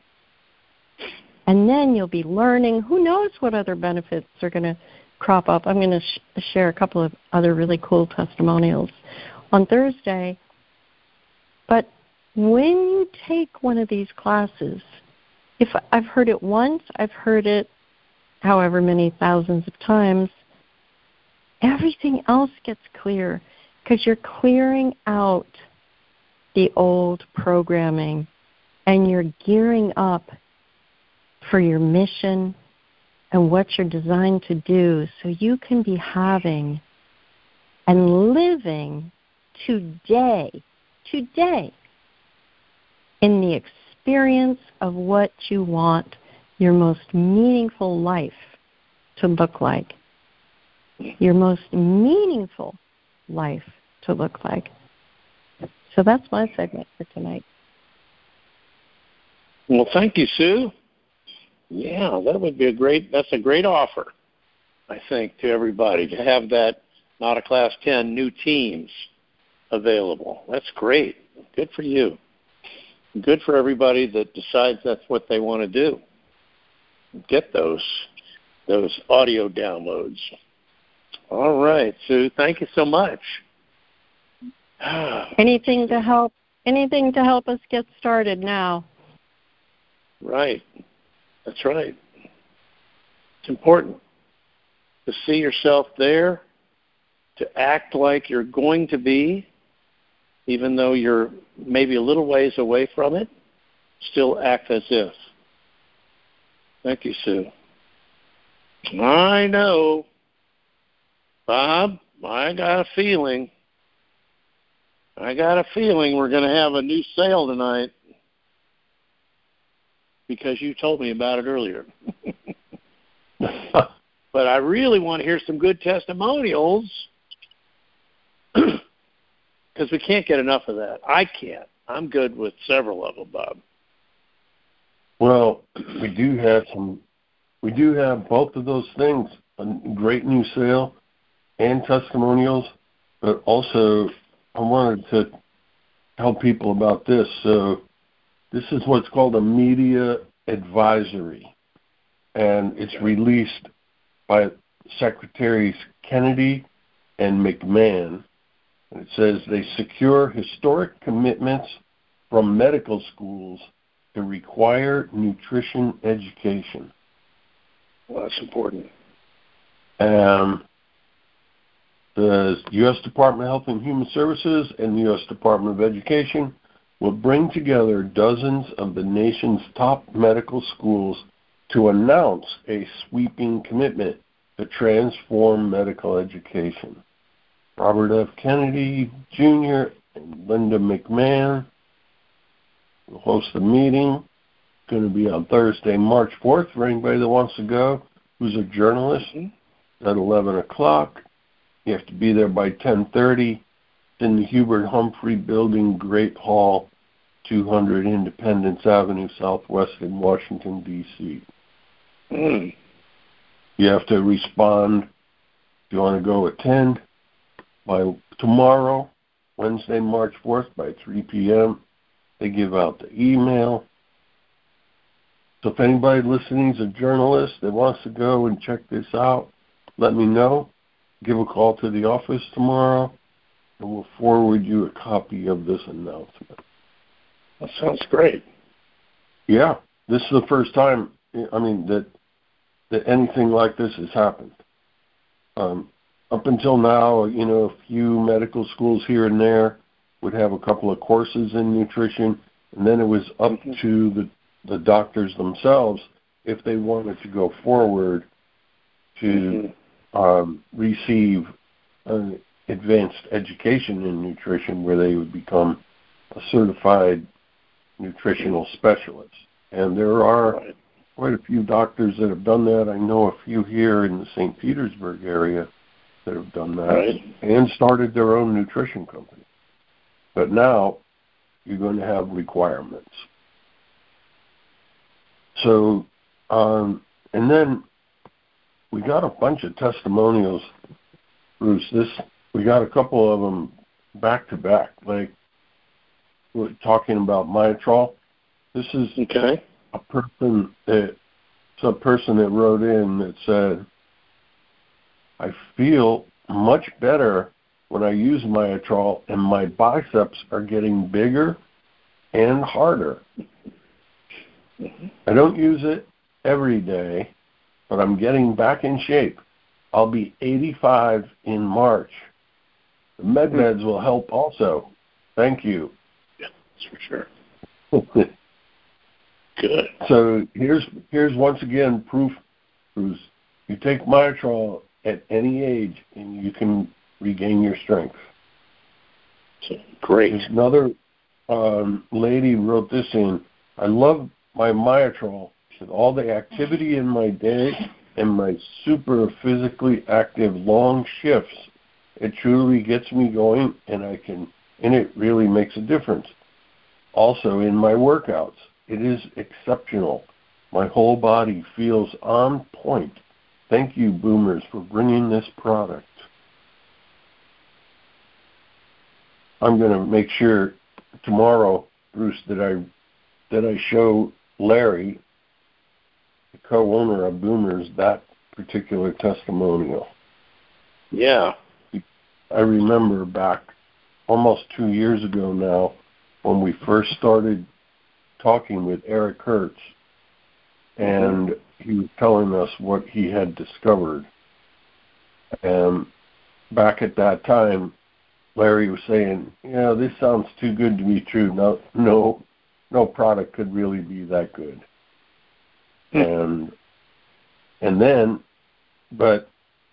And then you'll be learning. Who knows what other benefits are going to crop up. I'm going to share a couple of other really cool testimonials on Thursday. But when you take one of these classes, if I've heard it once, I've heard it however many thousands of times, everything else gets clear because you're clearing out the old programming and you're gearing up for your mission and what you're designed to do, so you can be having and living today in the experience of what you want your most meaningful life to look like. Your most meaningful life to look like. So that's my segment for tonight. Well, thank you, Sue. Yeah, that's a great offer, I think, to everybody, to have that Not a Class 10 new teams available. That's great. Good for you. Good for everybody that decides that's what they want to do. Get those audio downloads. All right, Sue, thank you so much. Anything to help us get started now. Right. That's right. It's important to see yourself there, to act like you're going to be, even though you're maybe a little ways away from it, still act as if. Thank you, Sue. I know, Bob, I got a feeling we're going to have a new sale tonight because you told me about it earlier. But I really want to hear some good testimonials because we can't get enough of that. I can't. I'm good with several of them, Bob. Well, we do have both of those things, a great new sale and testimonials, but also I wanted to tell people about this. So this is what's called a media advisory, and it's released by Secretaries Kennedy and McMahon. And it says they secure historic commitments from medical schools to require nutrition education. Well, that's important. The U.S. Department of Health and Human Services and the U.S. Department of Education will bring together dozens of the nation's top medical schools to announce a sweeping commitment to transform medical education. Robert F. Kennedy Jr. and Linda McMahon will host the meeting. It's going to be on Thursday, March 4th, for anybody that wants to go who's a journalist, at 11 o'clock. You have to be there by 10:30 in the Hubert Humphrey Building, Great Hall, 200 Independence Avenue, Southwest in Washington, D.C. You have to respond if you want to go attend by tomorrow, Wednesday, March 4th, by 3 p.m. They give out the email. So if anybody listening is a journalist that wants to go and check this out, let me know. Give a call to the office tomorrow, and we'll forward you a copy of this announcement. That sounds great. Yeah, this is the first time, that anything like this has happened. Up until now, a few medical schools here and there would have a couple of courses in nutrition, and then it was up to the doctors themselves if they wanted to go forward to receive advanced education in nutrition, where they would become a certified nutritional specialist. And there are quite a few doctors that have done that. I know a few here in the St. Petersburg area that have done that and started their own nutrition company. But now you're going to have requirements. So, and then we got a bunch of testimonials, Bruce. We got a couple of them back to back. Like, we're talking about Myotrol. This is a person that wrote in that said, I feel much better when I use Myotrol, and my biceps are getting bigger and harder. I don't use it every day, but I'm getting back in shape. I'll be 85 in March. The MedMeds will help also. Thank you. Yeah, that's for sure. Good. So here's once again proof, Bruce. You take Myotrol at any age, and you can regain your strength. Great. There's another lady wrote this in. I love my Myotrol with all the activity in my day and my super physically active long shifts. It truly gets me going, and it really makes a difference. Also in my workouts, it is exceptional. My whole body feels on point. Thank you, Boomers, for bringing this product. I'm going to make sure tomorrow, Bruce, that I show Larry, the co-owner of Boomers, that particular testimonial. Yeah. I remember back almost 2 years ago now when we first started talking with Eric Hertz, and he was telling us what he had discovered. And back at that time, Larry was saying, this sounds too good to be true. No product could really be that good. And then, but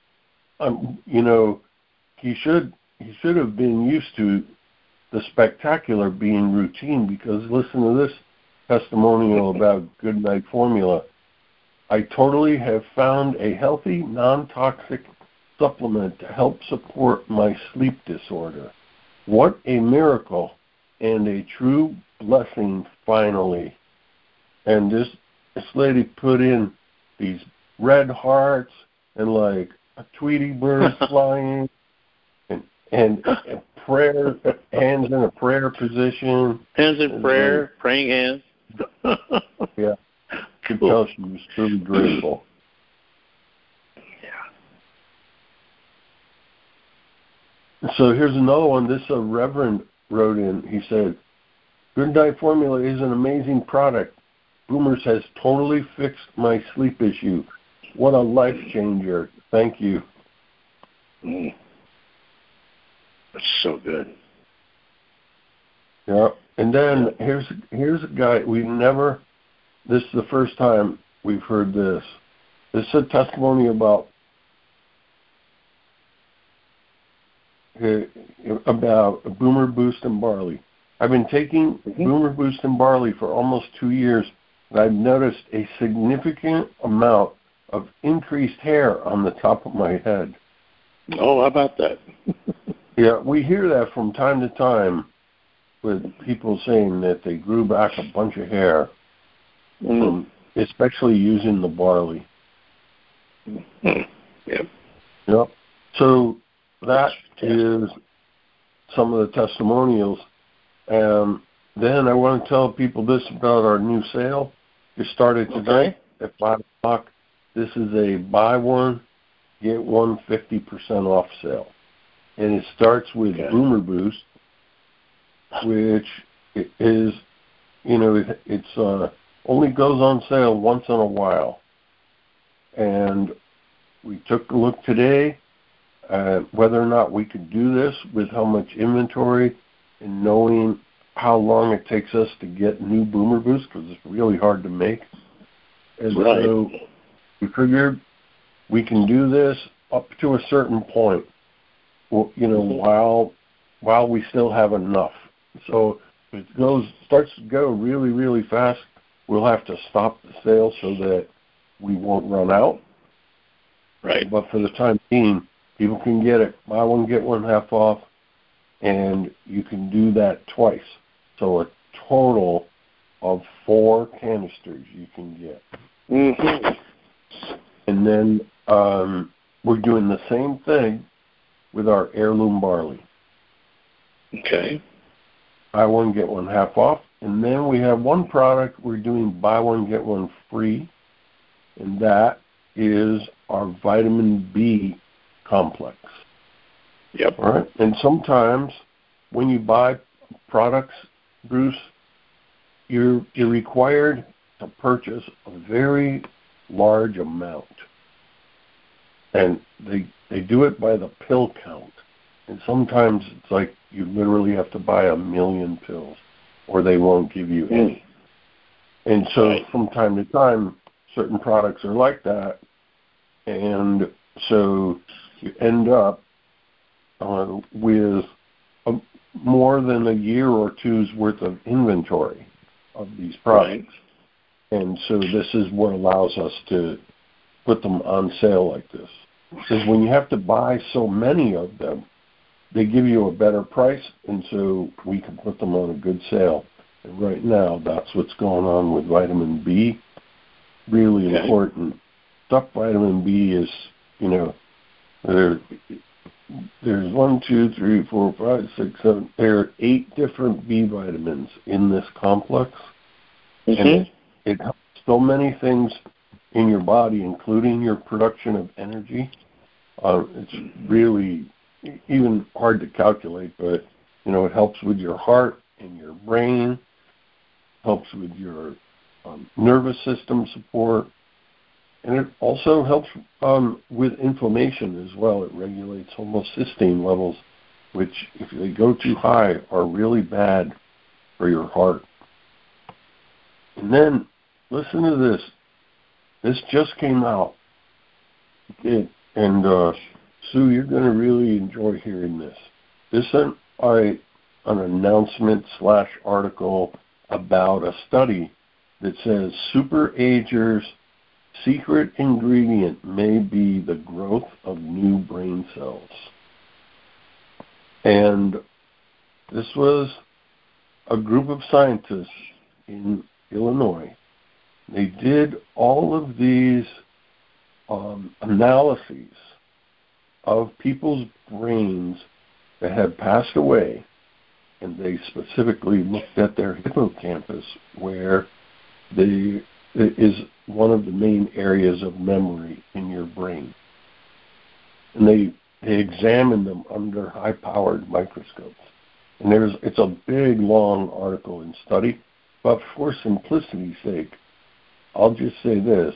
he should have been used to the spectacular being routine, because listen to this testimonial about Goodnight Formula. I totally have found a healthy, non-toxic supplement to help support my sleep disorder. What a miracle and a true blessing, finally. And this lady put in these red hearts and like a Tweety bird flying and prayer, hands in a prayer position. Hands in prayer, praying hands. Yeah. Could tell she was truly grateful. So here's another one. This Reverend wrote in. He said, Good Night Formula is an amazing product. Boomers has totally fixed my sleep issue. What a life changer. Thank you. That's so good. Yeah. And then here's a guy this is the first time we've heard this. This is a testimony about Boomer Boost and Barley. I've been taking Boomer Boost and Barley for almost 2 years, and I've noticed a significant amount of increased hair on the top of my head. Oh, how about that? Yeah, we hear that from time to time with people saying that they grew back a bunch of hair, from especially using the barley. Yep. Yep. So that is some of the testimonials. Then I want to tell people this about our new sale. It started tonight at 5 o'clock. This is a buy one, get one 50% off sale. And it starts with Boomer Boost, which is, it's only goes on sale once in a while. And we took a look today at whether or not we could do this with how much inventory and knowing how long it takes us to get new Boomer Boost, because it's really hard to make. And so we figured we can do this up to a certain point, while we still have enough. So if it starts to go really, really fast, we'll have to stop the sale so that we won't run out. Right. But for the time being, people can get it, buy one, get one half off, and you can do that twice. So a total of 4 canisters you can get. And then we're doing the same thing with our heirloom barley. Okay. Buy one, get one half off. And then we have one product we're doing buy one, get one free, and that is our vitamin B complex. Yep. All right. And sometimes when you buy products, Bruce, you're required to purchase a very large amount. And they do it by the pill count. And sometimes it's like you literally have to buy 1 million pills or they won't give you any. And so from time to time, certain products are like that. And so you end up with more than a year or two's worth of inventory of these products. And so this is what allows us to put them on sale like this. Because when you have to buy so many of them, they give you a better price, and so we can put them on a good sale. And right now, that's what's going on with vitamin B. Really important. Stuff vitamin B is, there's 1, 2, 3, 4, 5, 6, 7. There are 8 different B vitamins in this complex. And it helps so many things in your body, including your production of energy. It's really even hard to calculate, but, it helps with your heart and your brain, helps with your nervous system support, and it also helps with inflammation as well. It regulates homocysteine levels, which, if they go too high, are really bad for your heart. And then, listen to this. This just came out. And Sue, you're going to really enjoy hearing this. This is an announcement / article about a study that says superagers' secret ingredient may be the growth of new brain cells. And this was a group of scientists in Illinois. They did all of these analyses of people's brains that had passed away, and they specifically looked at their hippocampus, where it is one of the main areas of memory in your brain. And they they examine them under high-powered microscopes. And it's a big, long article and study, but for simplicity's sake, I'll just say this.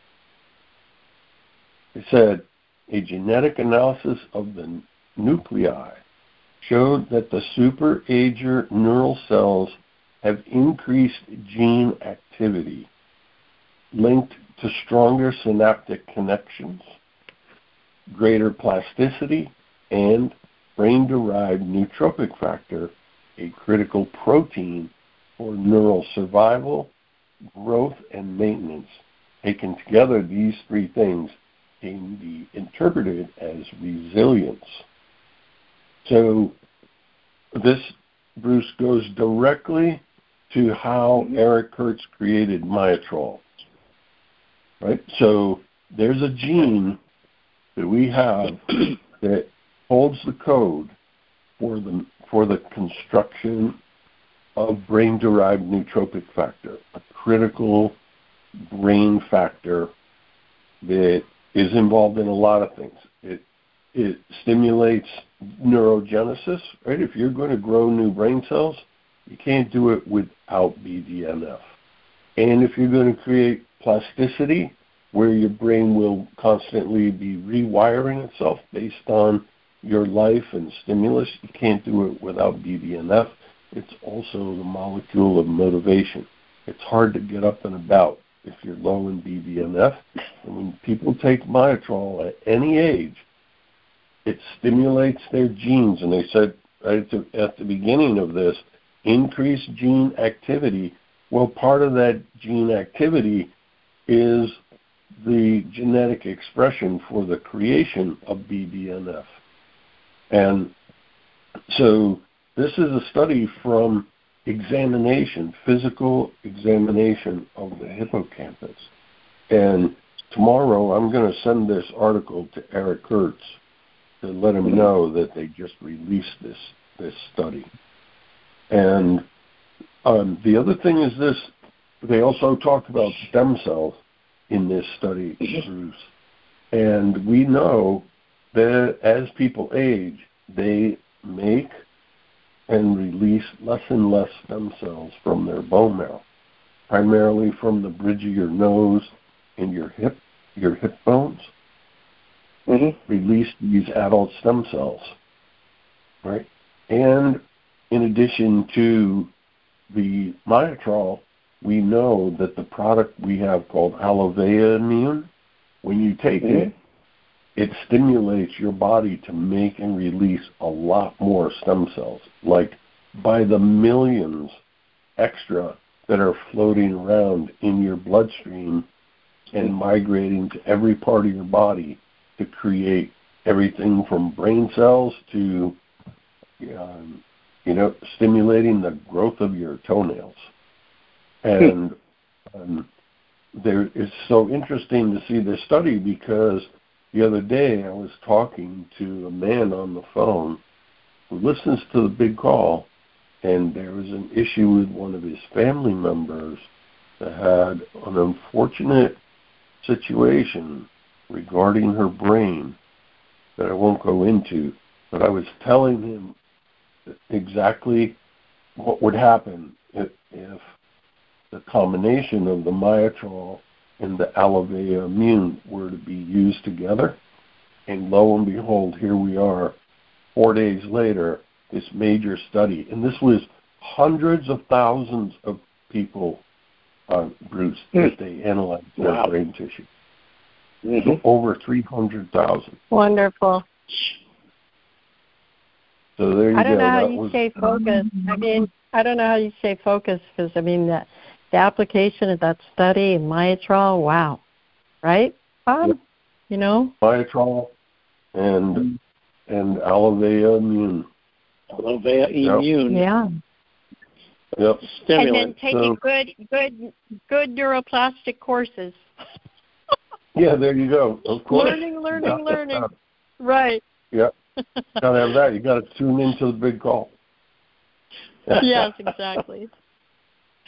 It said, a genetic analysis of the nuclei showed that the superager neural cells have increased gene activity linked to stronger synaptic connections, greater plasticity, and brain-derived neurotrophic factor, a critical protein for neural survival, growth, and maintenance. Taken together, these three things can be interpreted as resilience. So this, Bruce, goes directly to how Eric Kurtz created Myotrol. Right? So there's a gene that we have that holds the code for the construction of brain-derived neurotrophic factor, a critical brain factor that is involved in a lot of things. It stimulates neurogenesis, right? If you're going to grow new brain cells, you can't do it without BDNF. And if you're going to create plasticity, where your brain will constantly be rewiring itself based on your life and stimulus, you can't do it without BDNF. It's also the molecule of motivation. It's hard to get up and about if you're low in BDNF. And when people take Myotrol at any age, it stimulates their genes. And they said right at the beginning of this, increased gene activity. Well, part of that gene activity is the genetic expression for the creation of BDNF. And so this is a study from examination, physical examination of the hippocampus. And tomorrow I'm going to send this article to Eric Kurtz to let him know that they just released this study. And the other thing is this, they also talked about stem cells in this study, Bruce. And we know that as people age, they make and release less and less stem cells from their bone marrow, primarily from the bridge of your nose and your hip bones. Release these adult stem cells, right? And in addition to the Myotrol, we know that the product we have called Alivea Immune, when you take it, it stimulates your body to make and release a lot more stem cells, like by the millions extra that are floating around in your bloodstream and migrating to every part of your body to create everything from brain cells to, stimulating the growth of your toenails. And it's so interesting to see this study because the other day I was talking to a man on the phone who listens to the big call, and there was an issue with one of his family members that had an unfortunate situation regarding her brain that I won't go into, but I was telling him exactly what would happen if the combination of the Myotrol and the Alivea Immune were to be used together. And lo and behold, here we are 4 days later, this major study. And this was hundreds of thousands of people, Bruce, that they analyzed their brain tissue. So over 300,000. Wonderful. So there you go. I don't know how you stay focused. I don't know how you stay focused because, the application of that study in Myotrol, wow. Right? Yep. Myotrol and Alivea Immune. Alivea Immune. Yeah. Yep. Stimulant. And then taking good neuroplastic courses. Yeah, there you go. Of course. Learning. Right. Yep. Got to have that. You got to tune into the big call. Yes, exactly.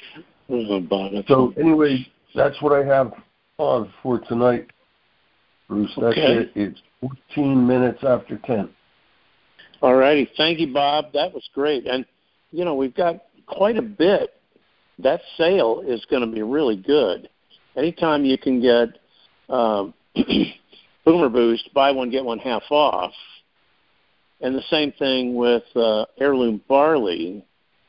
So anyway, that's what I have on for tonight, Bruce. That's Okay. it. It's 14 minutes after 10. All righty. Thank you, Bob. That was great. And, we've got quite a bit. That sale is going to be really good. Anytime you can get Boomer Boost, buy one, get one half off, and the same thing with Heirloom Barley,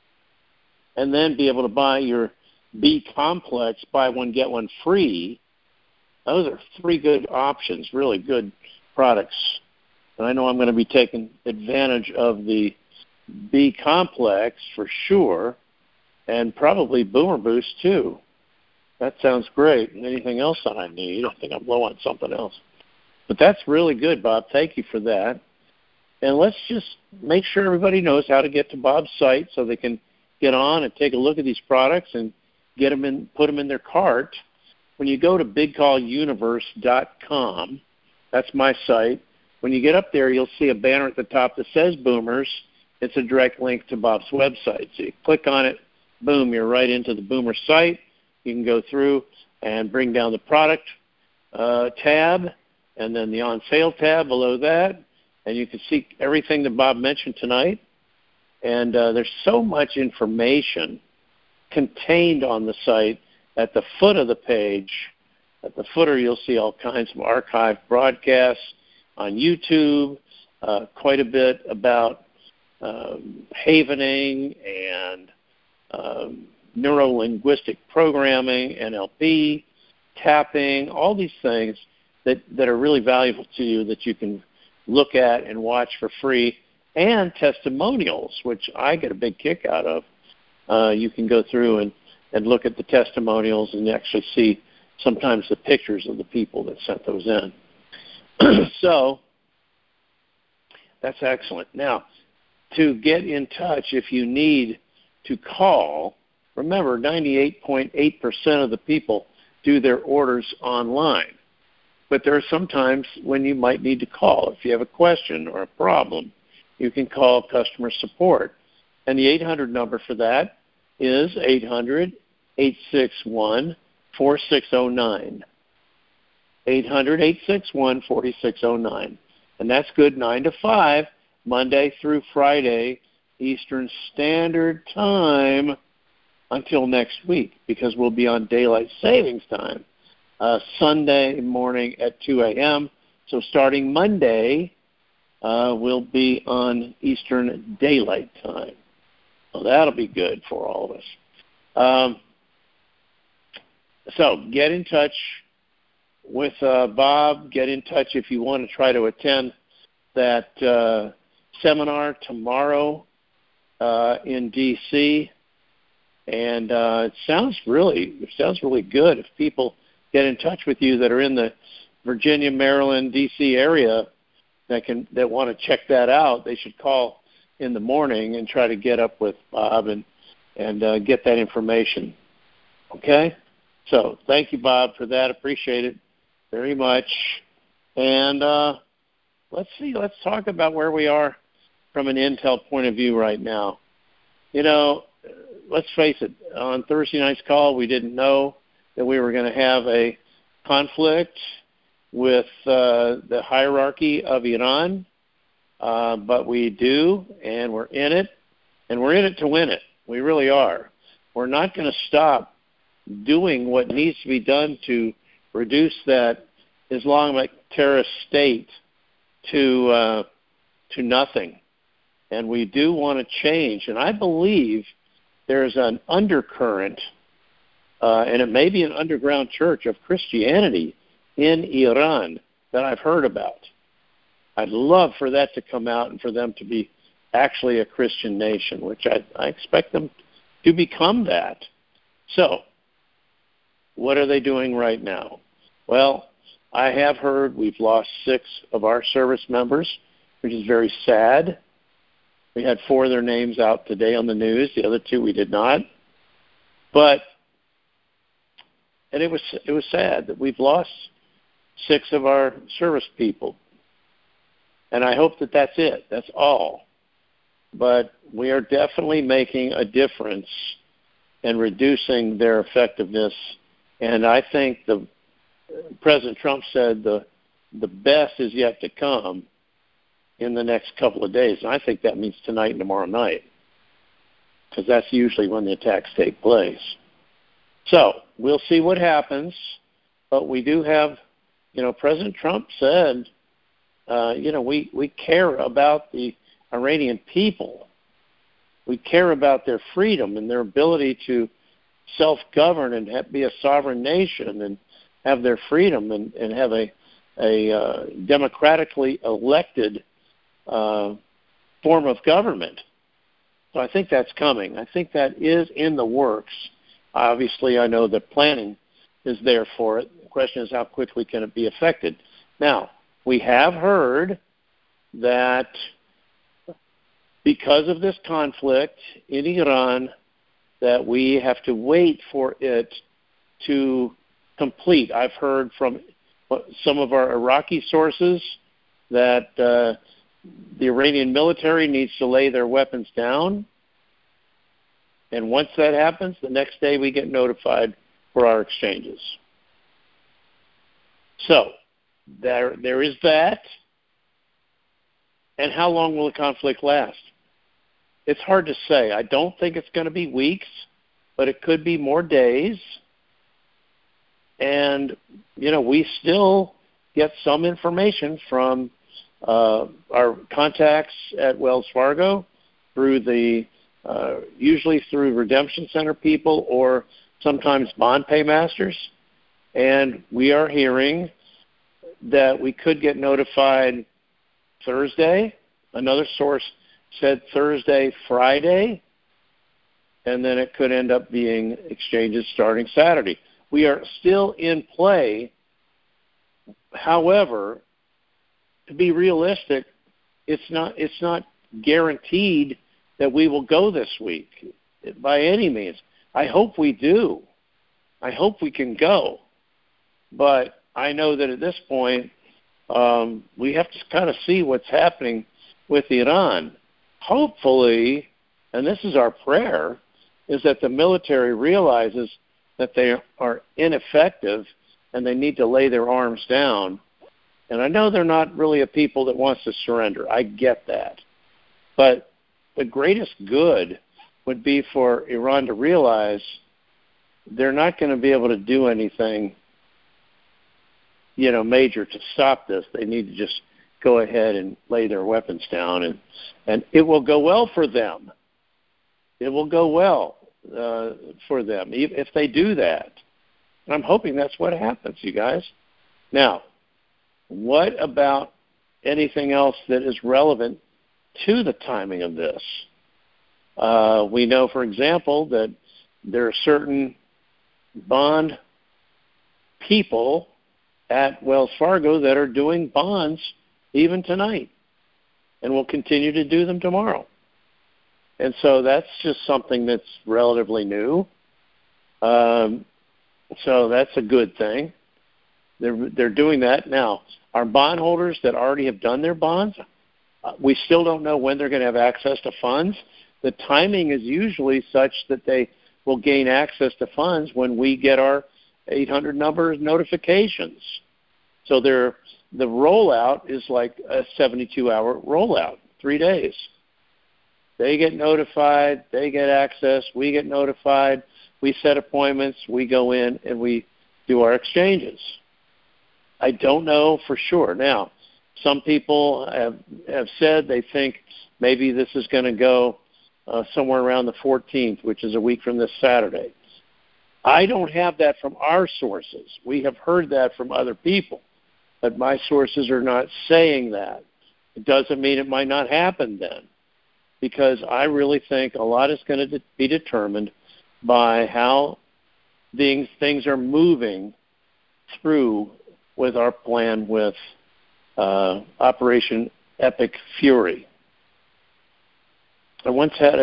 and then be able to buy your B Complex, buy one, get one free, those are three good options, really good products. And I know I'm going to be taking advantage of the B Complex for sure, and probably Boomer Boost too. That sounds great. And anything else that I need, I think I'm low on something else. But that's really good, Bob. Thank you for that. And let's just make sure everybody knows how to get to Bob's site so they can get on and take a look at these products and get them in, put them in their cart. When you go to BigCallUniverse.com, that's my site. When you get up there, you'll see a banner at the top that says Boomers. It's a direct link to Bob's website. So you click on it, boom, you're right into the Boomer site. You can go through and bring down the product tab and then the on sale tab below that, and you can see everything that Bob mentioned tonight. And there's so much information contained on the site. At the foot of the page, at the footer, you'll see all kinds of archived broadcasts on YouTube, quite a bit about havening and neuro-linguistic programming, NLP, tapping, all these things that are really valuable to you that you can look at and watch for free, and testimonials, which I get a big kick out of. You can go through and look at the testimonials and actually see sometimes the pictures of the people that sent those in. So that's excellent. Now, to get in touch, if you need to call, remember 98.8% of the people do their orders online. But there are some times when you might need to call. If you have a question or a problem, you can call customer support. And the 800 number for that is 800-861-4609. 800-861-4609. And that's good 9 to 5, Monday through Friday, Eastern Standard Time, until next week, because we'll be on Daylight Savings Time, Sunday morning at 2 a.m. So starting Monday, we'll be on Eastern Daylight Time. Well, that'll be good for all of us. So get in touch with Bob. Get in touch if you want to try to attend that seminar tomorrow in D.C. And it sounds really good. If people get in touch with you that are in the Virginia, Maryland, D.C. area that want to check that out, they should call in the morning and try to get up with Bob and get that information. Okay? So thank you, Bob, for that. Appreciate it very much. And let's talk about where we are from an Intel point of view right now. Let's face it, on Thursday night's call, we didn't know that we were going to have a conflict with the hierarchy of Iran, but we do, and we're in it, and we're in it to win it. We really are. We're not going to stop doing what needs to be done to reduce that Islamic terrorist state to nothing. And we do want to change. And I believe there's an undercurrent, and it may be an underground church of Christianity in Iran that I've heard about. I'd love for that to come out and for them to be actually a Christian nation, which I expect them to become that. So, what are they doing right now? Well, I have heard we've lost 6 of our service members, which is very sad. We had 4 of their names out today on the news. The other 2 we did not. And it was sad that we've lost 6 of our service people. And I hope that that's it. That's all. But we are definitely making a difference in reducing their effectiveness. And I think President Trump said the the best is yet to come in the next couple of days. And I think that means tonight and tomorrow night, because that's usually when the attacks take place. So we'll see what happens, but we do have, President Trump said, we care about the Iranian people. We care about their freedom and their ability to self-govern and be a sovereign nation and have their freedom and have a democratically elected form of government. So I think that's coming. I think that is in the works. Obviously, I know that planning is there for it. The question is, how quickly can it be effected? Now, we have heard that because of this conflict in Iran, that we have to wait for it to complete. I've heard from some of our Iraqi sources that the Iranian military needs to lay their weapons down. And once that happens, the next day we get notified for our exchanges. So there is that. And how long will the conflict last? It's hard to say. I don't think it's going to be weeks, but it could be more days. And, we still get some information from our contacts at Wells Fargo through usually through redemption center people or sometimes bond paymasters. And we are hearing that we could get notified Thursday. Another source said Thursday, Friday, and then it could end up being exchanges starting Saturday. We are still in play. However, to be realistic, it's not guaranteed that we will go this week by any means. I hope we do. I hope we can go. But I know that at this point, we have to kind of see what's happening with Iran. Hopefully, and this is our prayer, is that the military realizes that they are ineffective and they need to lay their arms down. And I know they're not really a people that wants to surrender. I get that. But the greatest good would be for Iran to realize they're not going to be able to do anything, major to stop this. They need to just go ahead and lay their weapons down, and it will go well for them. It will go well for them if they do that. And I'm hoping that's what happens, you guys. Now, what about anything else that is relevant to the timing of this? We know, for example, that there are certain bond people at Wells Fargo that are doing bonds even tonight and will continue to do them tomorrow. And so that's just something that's relatively new. So that's a good thing. They're doing that. Now, our bondholders that already have done their bonds, we still don't know when they're going to have access to funds. The timing is usually such that they will gain access to funds when we get our 800 number notifications. So the rollout is like a 72-hour rollout, 3 days. They get notified, they get access, we get notified, we set appointments, we go in, and we do our exchanges. I don't know for sure. Now, some people have said they think maybe this is going to go somewhere around the 14th, which is a week from this Saturday. I don't have that from our sources. We have heard that from other people, but my sources are not saying that. It doesn't mean it might not happen then, because I really think a lot is going to be determined by how things are moving through with our plan with Operation Epic Fury. I once had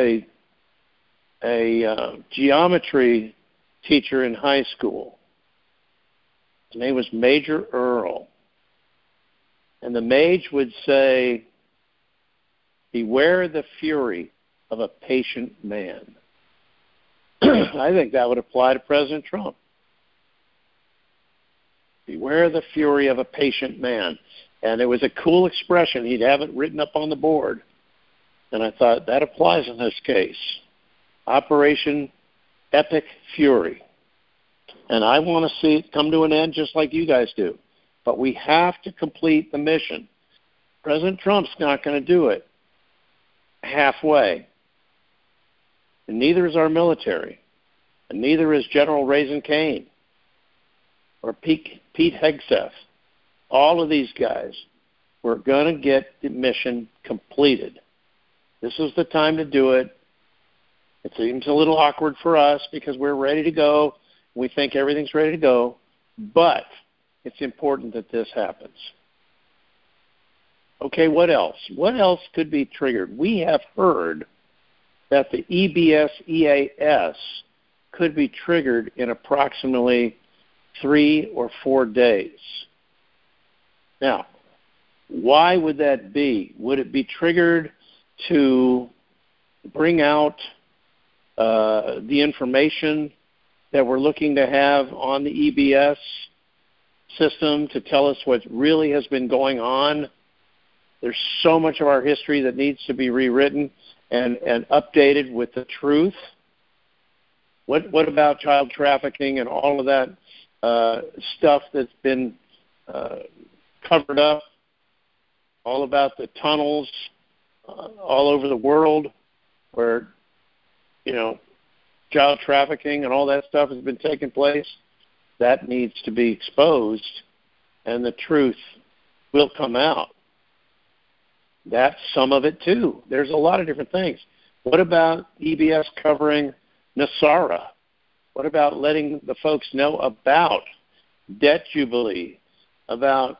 a geometry teacher in high school. His name was Major Earl. And the mage would say, "Beware the fury of a patient man." I think that would apply to President Trump. Beware the fury of a patient man. And it was a cool expression. He'd have it written up on the board. And I thought, that applies in this case. Operation Epic Fury. And I want to see it come to an end just like you guys do. But we have to complete the mission. President Trump's not going to do it halfway. And neither is our military. And neither is General Raising Cane or Pete Hegseth. All of these guys, we're going to get the mission completed. This is the time to do it. It seems a little awkward for us because we're ready to go. We think everything's ready to go. But it's important that this happens. Okay, what else? What else could be triggered? We have heard that the EBS-EAS could be triggered in approximately 3 or 4 days. Now, why would that be? Would it be triggered to bring out the information that we're looking to have on the EBS system to tell us what really has been going on? There's so much of our history that needs to be rewritten and updated with the truth. What about child trafficking and all of that stuff that's been covered up? All about the tunnels all over the world where, child trafficking and all that stuff has been taking place. That needs to be exposed, and the truth will come out. That's some of it, too. There's a lot of different things. What about EBS covering NESARA? What about letting the folks know about debt jubilee, about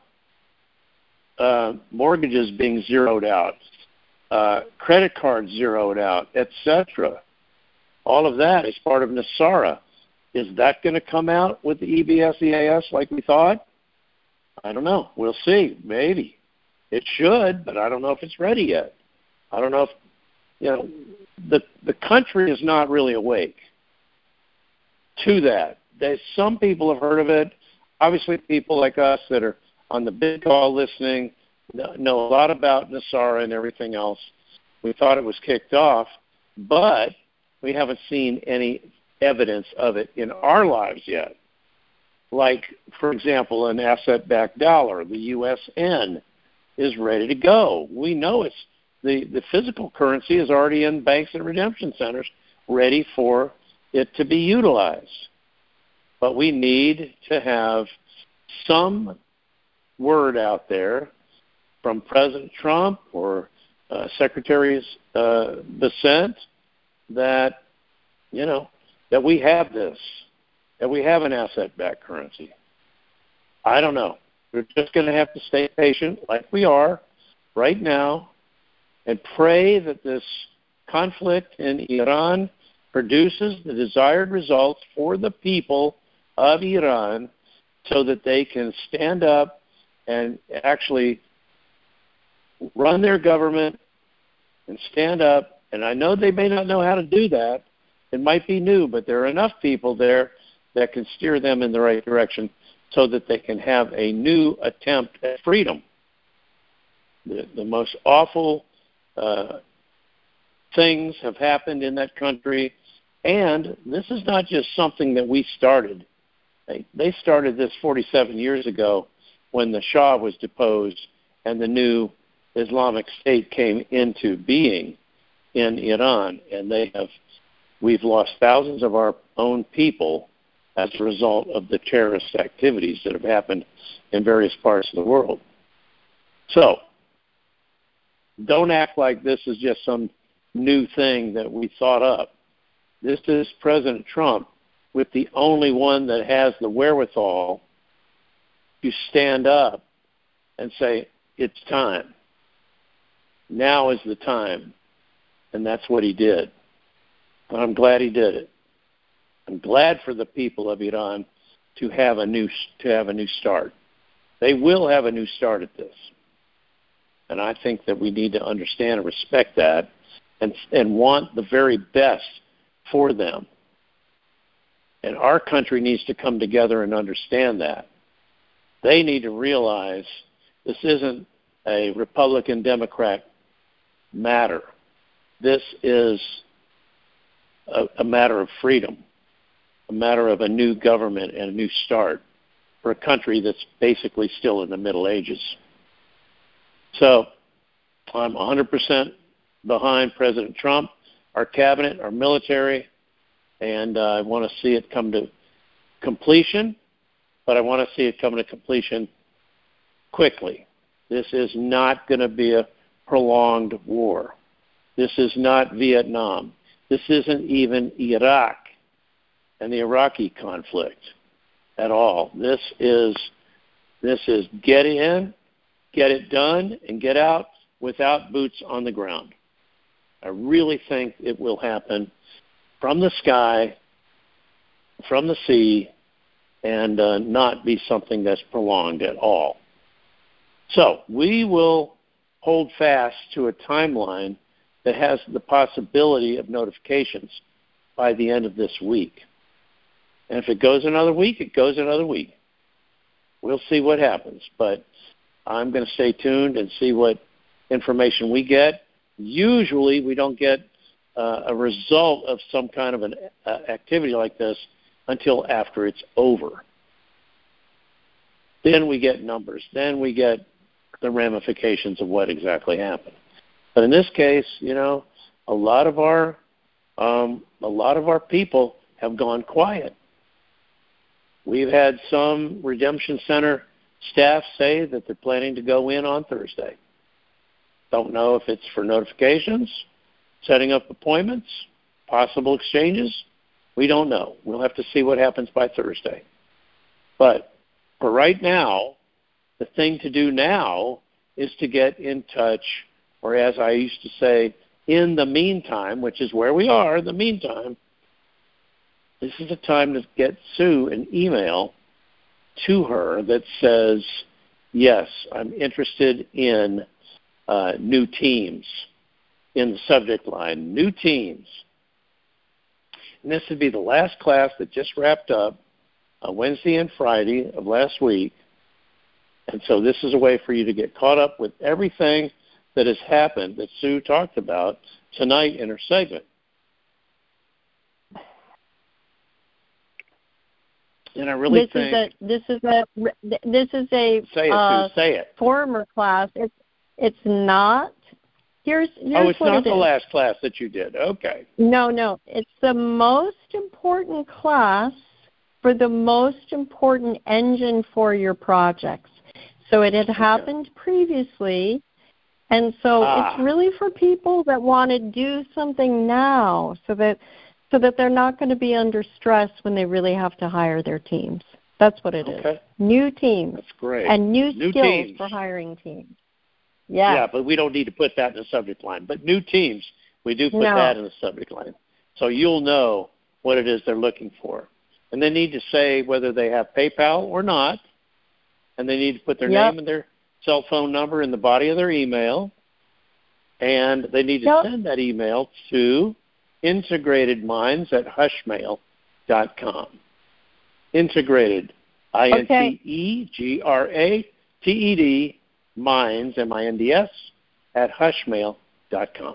mortgages being zeroed out, credit cards zeroed out, etc.? All of that is part of NESARA. Is that going to come out with the EBS-EAS like we thought? I don't know. We'll see. Maybe. It should, but I don't know if it's ready yet. I don't know if, the country is not really awake to that. Some people have heard of it. Obviously, people like us that are on the big call listening know a lot about NESARA and everything else. We thought it was kicked off, but we haven't seen any evidence of it in our lives yet. Like, for example, an asset-backed dollar, the USN, is ready to go. We know it's the physical currency is already in banks and redemption centers, ready for it to be utilized. But we need to have some word out there from President Trump or Secretary Bessent that, that we have this, that we have an asset-backed currency. I don't know. We're just going to have to stay patient like we are right now and pray that this conflict in Iran produces the desired results for the people of Iran so that they can stand up and actually run their government and stand up. And I know they may not know how to do that. It might be new, but there are enough people there that can steer them in the right direction so that they can have a new attempt at freedom. The most awful things have happened in that country, and this is not just something that we started. They started this 47 years ago when the Shah was deposed and the new Islamic State came into being in Iran, and we've lost thousands of our own people as a result of the terrorist activities that have happened in various parts of the world. So, don't act like this is just some new thing that we thought up. This is President Trump with the only one that has the wherewithal to stand up and say, it's time. Now is the time. And that's what he did. And I'm glad he did it. I'm glad for the people of Iran to have a new start. They will have a new start at this. And I think that we need to understand and respect that and want the very best for them. And our country needs to come together and understand that. they need to realize this isn't a Republican-Democrat matter. This is a matter of freedom, a matter of a new government and a new start for a country that's basically still in the Middle Ages. So I'm 100% behind President Trump, our cabinet, our military, and I want to see it come to completion, but I want to see it come to completion quickly. This is not going to be a prolonged war. This is not Vietnam. This isn't even Iraq and the Iraqi conflict at all. This is get in, get it done, and get out without boots on the ground. I really think it will happen from the sky, from the sea, and not be something that's prolonged at all. So we will hold fast to a timeline that has the possibility of notifications by the end of this week. And if it goes another week, it goes another week. We'll see what happens. But I'm going to stay tuned and see what information we get. Usually we don't get a result of some kind of an activity like this until after it's over. Then we get numbers. Then we get the ramifications of what exactly happened. But in this case, a lot of our people have gone quiet. We've had some Redemption Center staff say that they're planning to go in on Thursday. Don't know if it's for notifications, setting up appointments, possible exchanges. We don't know. We'll have to see what happens by Thursday. But for right now, the thing to do now is to get in touch, or as I used to say, in the meantime, which is where we are, in the meantime, this is a time to get Sue an email to her that says, yes, I'm interested in new teams, in the subject line, new teams. And this would be the last class that just wrapped up Wednesday and Friday of last week. And so this is a way for you to get caught up with everything that has happened that Sue talked about tonight in her segment. And I really think this is a say it, Sue, say it. Former class. It's not. Here's it's what not it the is. last class that you did. Okay. No. It's the most important class for the most important engine for your projects. So it had happened previously, and so it's really for people that want to do something now, so that they're not going to be under stress when they really have to hire their teams. That's what it is. New teams. That's great. And new skills teams for hiring teams. Yeah, but we don't need to put that in the subject line. But new teams, we do put that in the subject line. So you'll know what it is they're looking for. And they need to say whether they have PayPal or not. And they need to put their name and their cell phone number in the body of their email. And they need to send that email to integratedminds@hushmail.com. Integrated, INTEGRATED, minds, MINDS, @hushmail.com.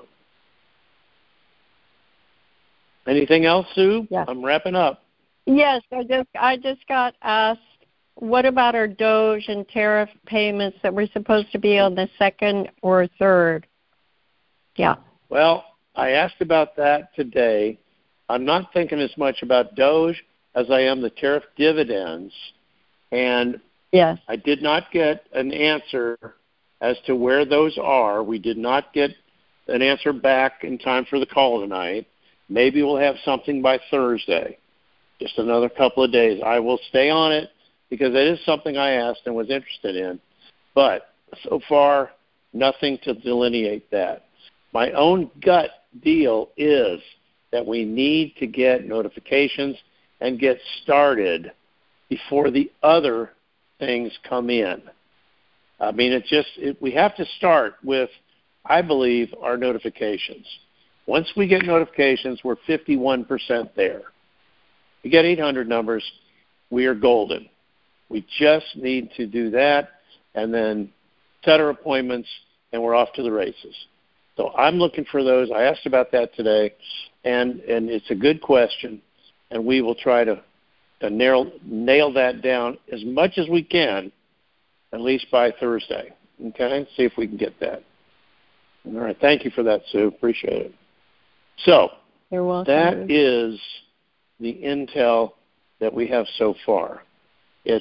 Anything else, Sue? Yes. I'm wrapping up. Yes, I just got asked, what about our Doge and tariff payments that were supposed to be on the 2nd or 3rd? Yeah. Well, I asked about that today. I'm not thinking as much about Doge as I am the tariff dividends. And yes, I did not get an answer as to where those are. We did not get an answer back in time for the call tonight. Maybe we'll have something by Thursday, just another couple of days. I will stay on it because it is something I asked and was interested in. But so far, nothing to delineate that. My own gut deal is that we need to get notifications and get started before the other things come in. I mean, we have to start with, I believe, our notifications. Once we get notifications, we're 51% there. We get 800 numbers, we are golden. We just need to do that and then set our appointments, and we're off to the races. So I'm looking for those. I asked about that today, and it's a good question, and we will try to nail that down as much as we can, at least by Thursday. Okay? See if we can get that. All right. Thank you for that, Sue. Appreciate it. So you're welcome. That is the intel that we have so far. It's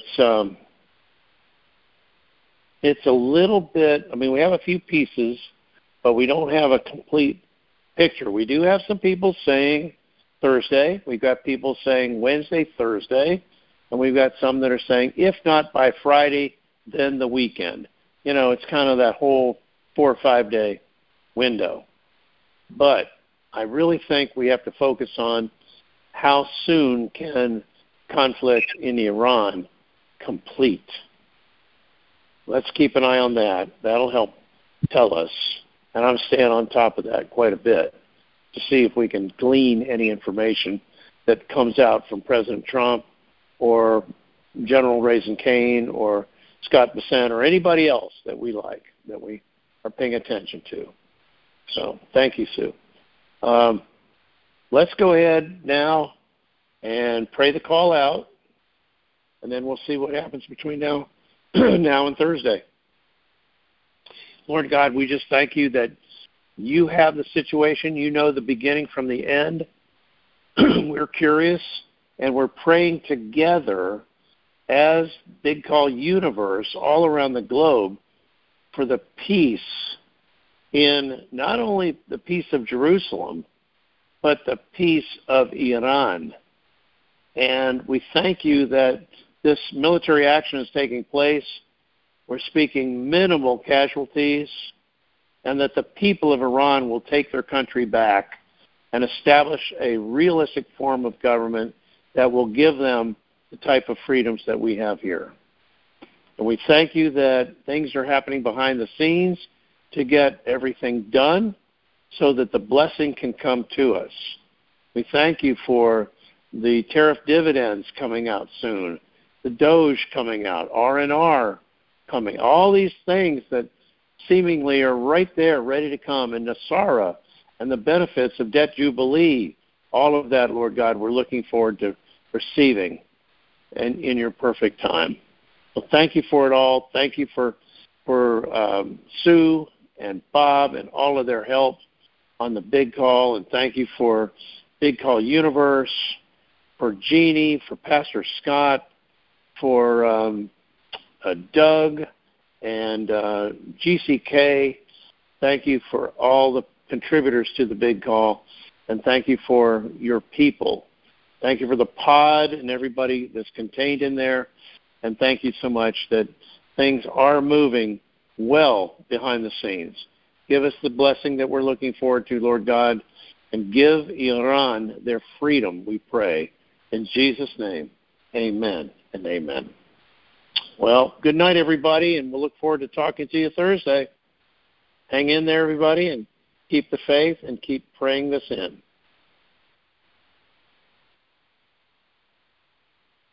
a little bit, I mean, we have a few pieces, but we don't have a complete picture. We do have some people saying Thursday. We've got people saying Wednesday, Thursday. And we've got some that are saying, if not by Friday, then the weekend. You know, it's kind of that whole 4 or 5 day window. But I really think we have to focus on how soon can conflict in Iran complete. Let's keep an eye on that. That'll help tell us. And I'm staying on top of that quite a bit to see if we can glean any information that comes out from President Trump or General Raising Cane or Scott Bessent or anybody else that we like, that we are paying attention to. So thank you, Sue. Let's go ahead now and pray the call out, and then we'll see what happens between now and Thursday. Lord God, we just thank you that you have the situation. You know the beginning from the end. We're curious, and we're praying together as Big Call Universe all around the globe for the peace in not only the peace of Jerusalem, but the peace of Iran. And we thank you that this military action is taking place. We're speaking minimal casualties, and that the people of Iran will take their country back and establish a realistic form of government that will give them the type of freedoms that we have here. And we thank you that things are happening behind the scenes to get everything done so that the blessing can come to us. We thank you for the tariff dividends coming out soon, the Doge coming out, R&R coming, all these things that seemingly are right there ready to come, and Nasara and the benefits of debt jubilee, all of that, Lord God, we're looking forward to receiving and in your perfect time. Well, thank you for it all. Thank you for Sue and Bob and all of their help on the Big Call, and thank you for Big Call Universe, for Jeannie, for Pastor Scott, for Doug and GCK. Thank you for all the contributors to the Big Call, and thank you for your people. Thank you for the pod and everybody that's contained in there, and thank you so much that things are moving well behind the scenes. Give us the blessing that we're looking forward to, Lord God, and give Iran their freedom, we pray. In Jesus' name, amen and amen. Well, good night, everybody, and we'll look forward to talking to you Thursday. Hang in there, everybody, and keep the faith and keep praying this in.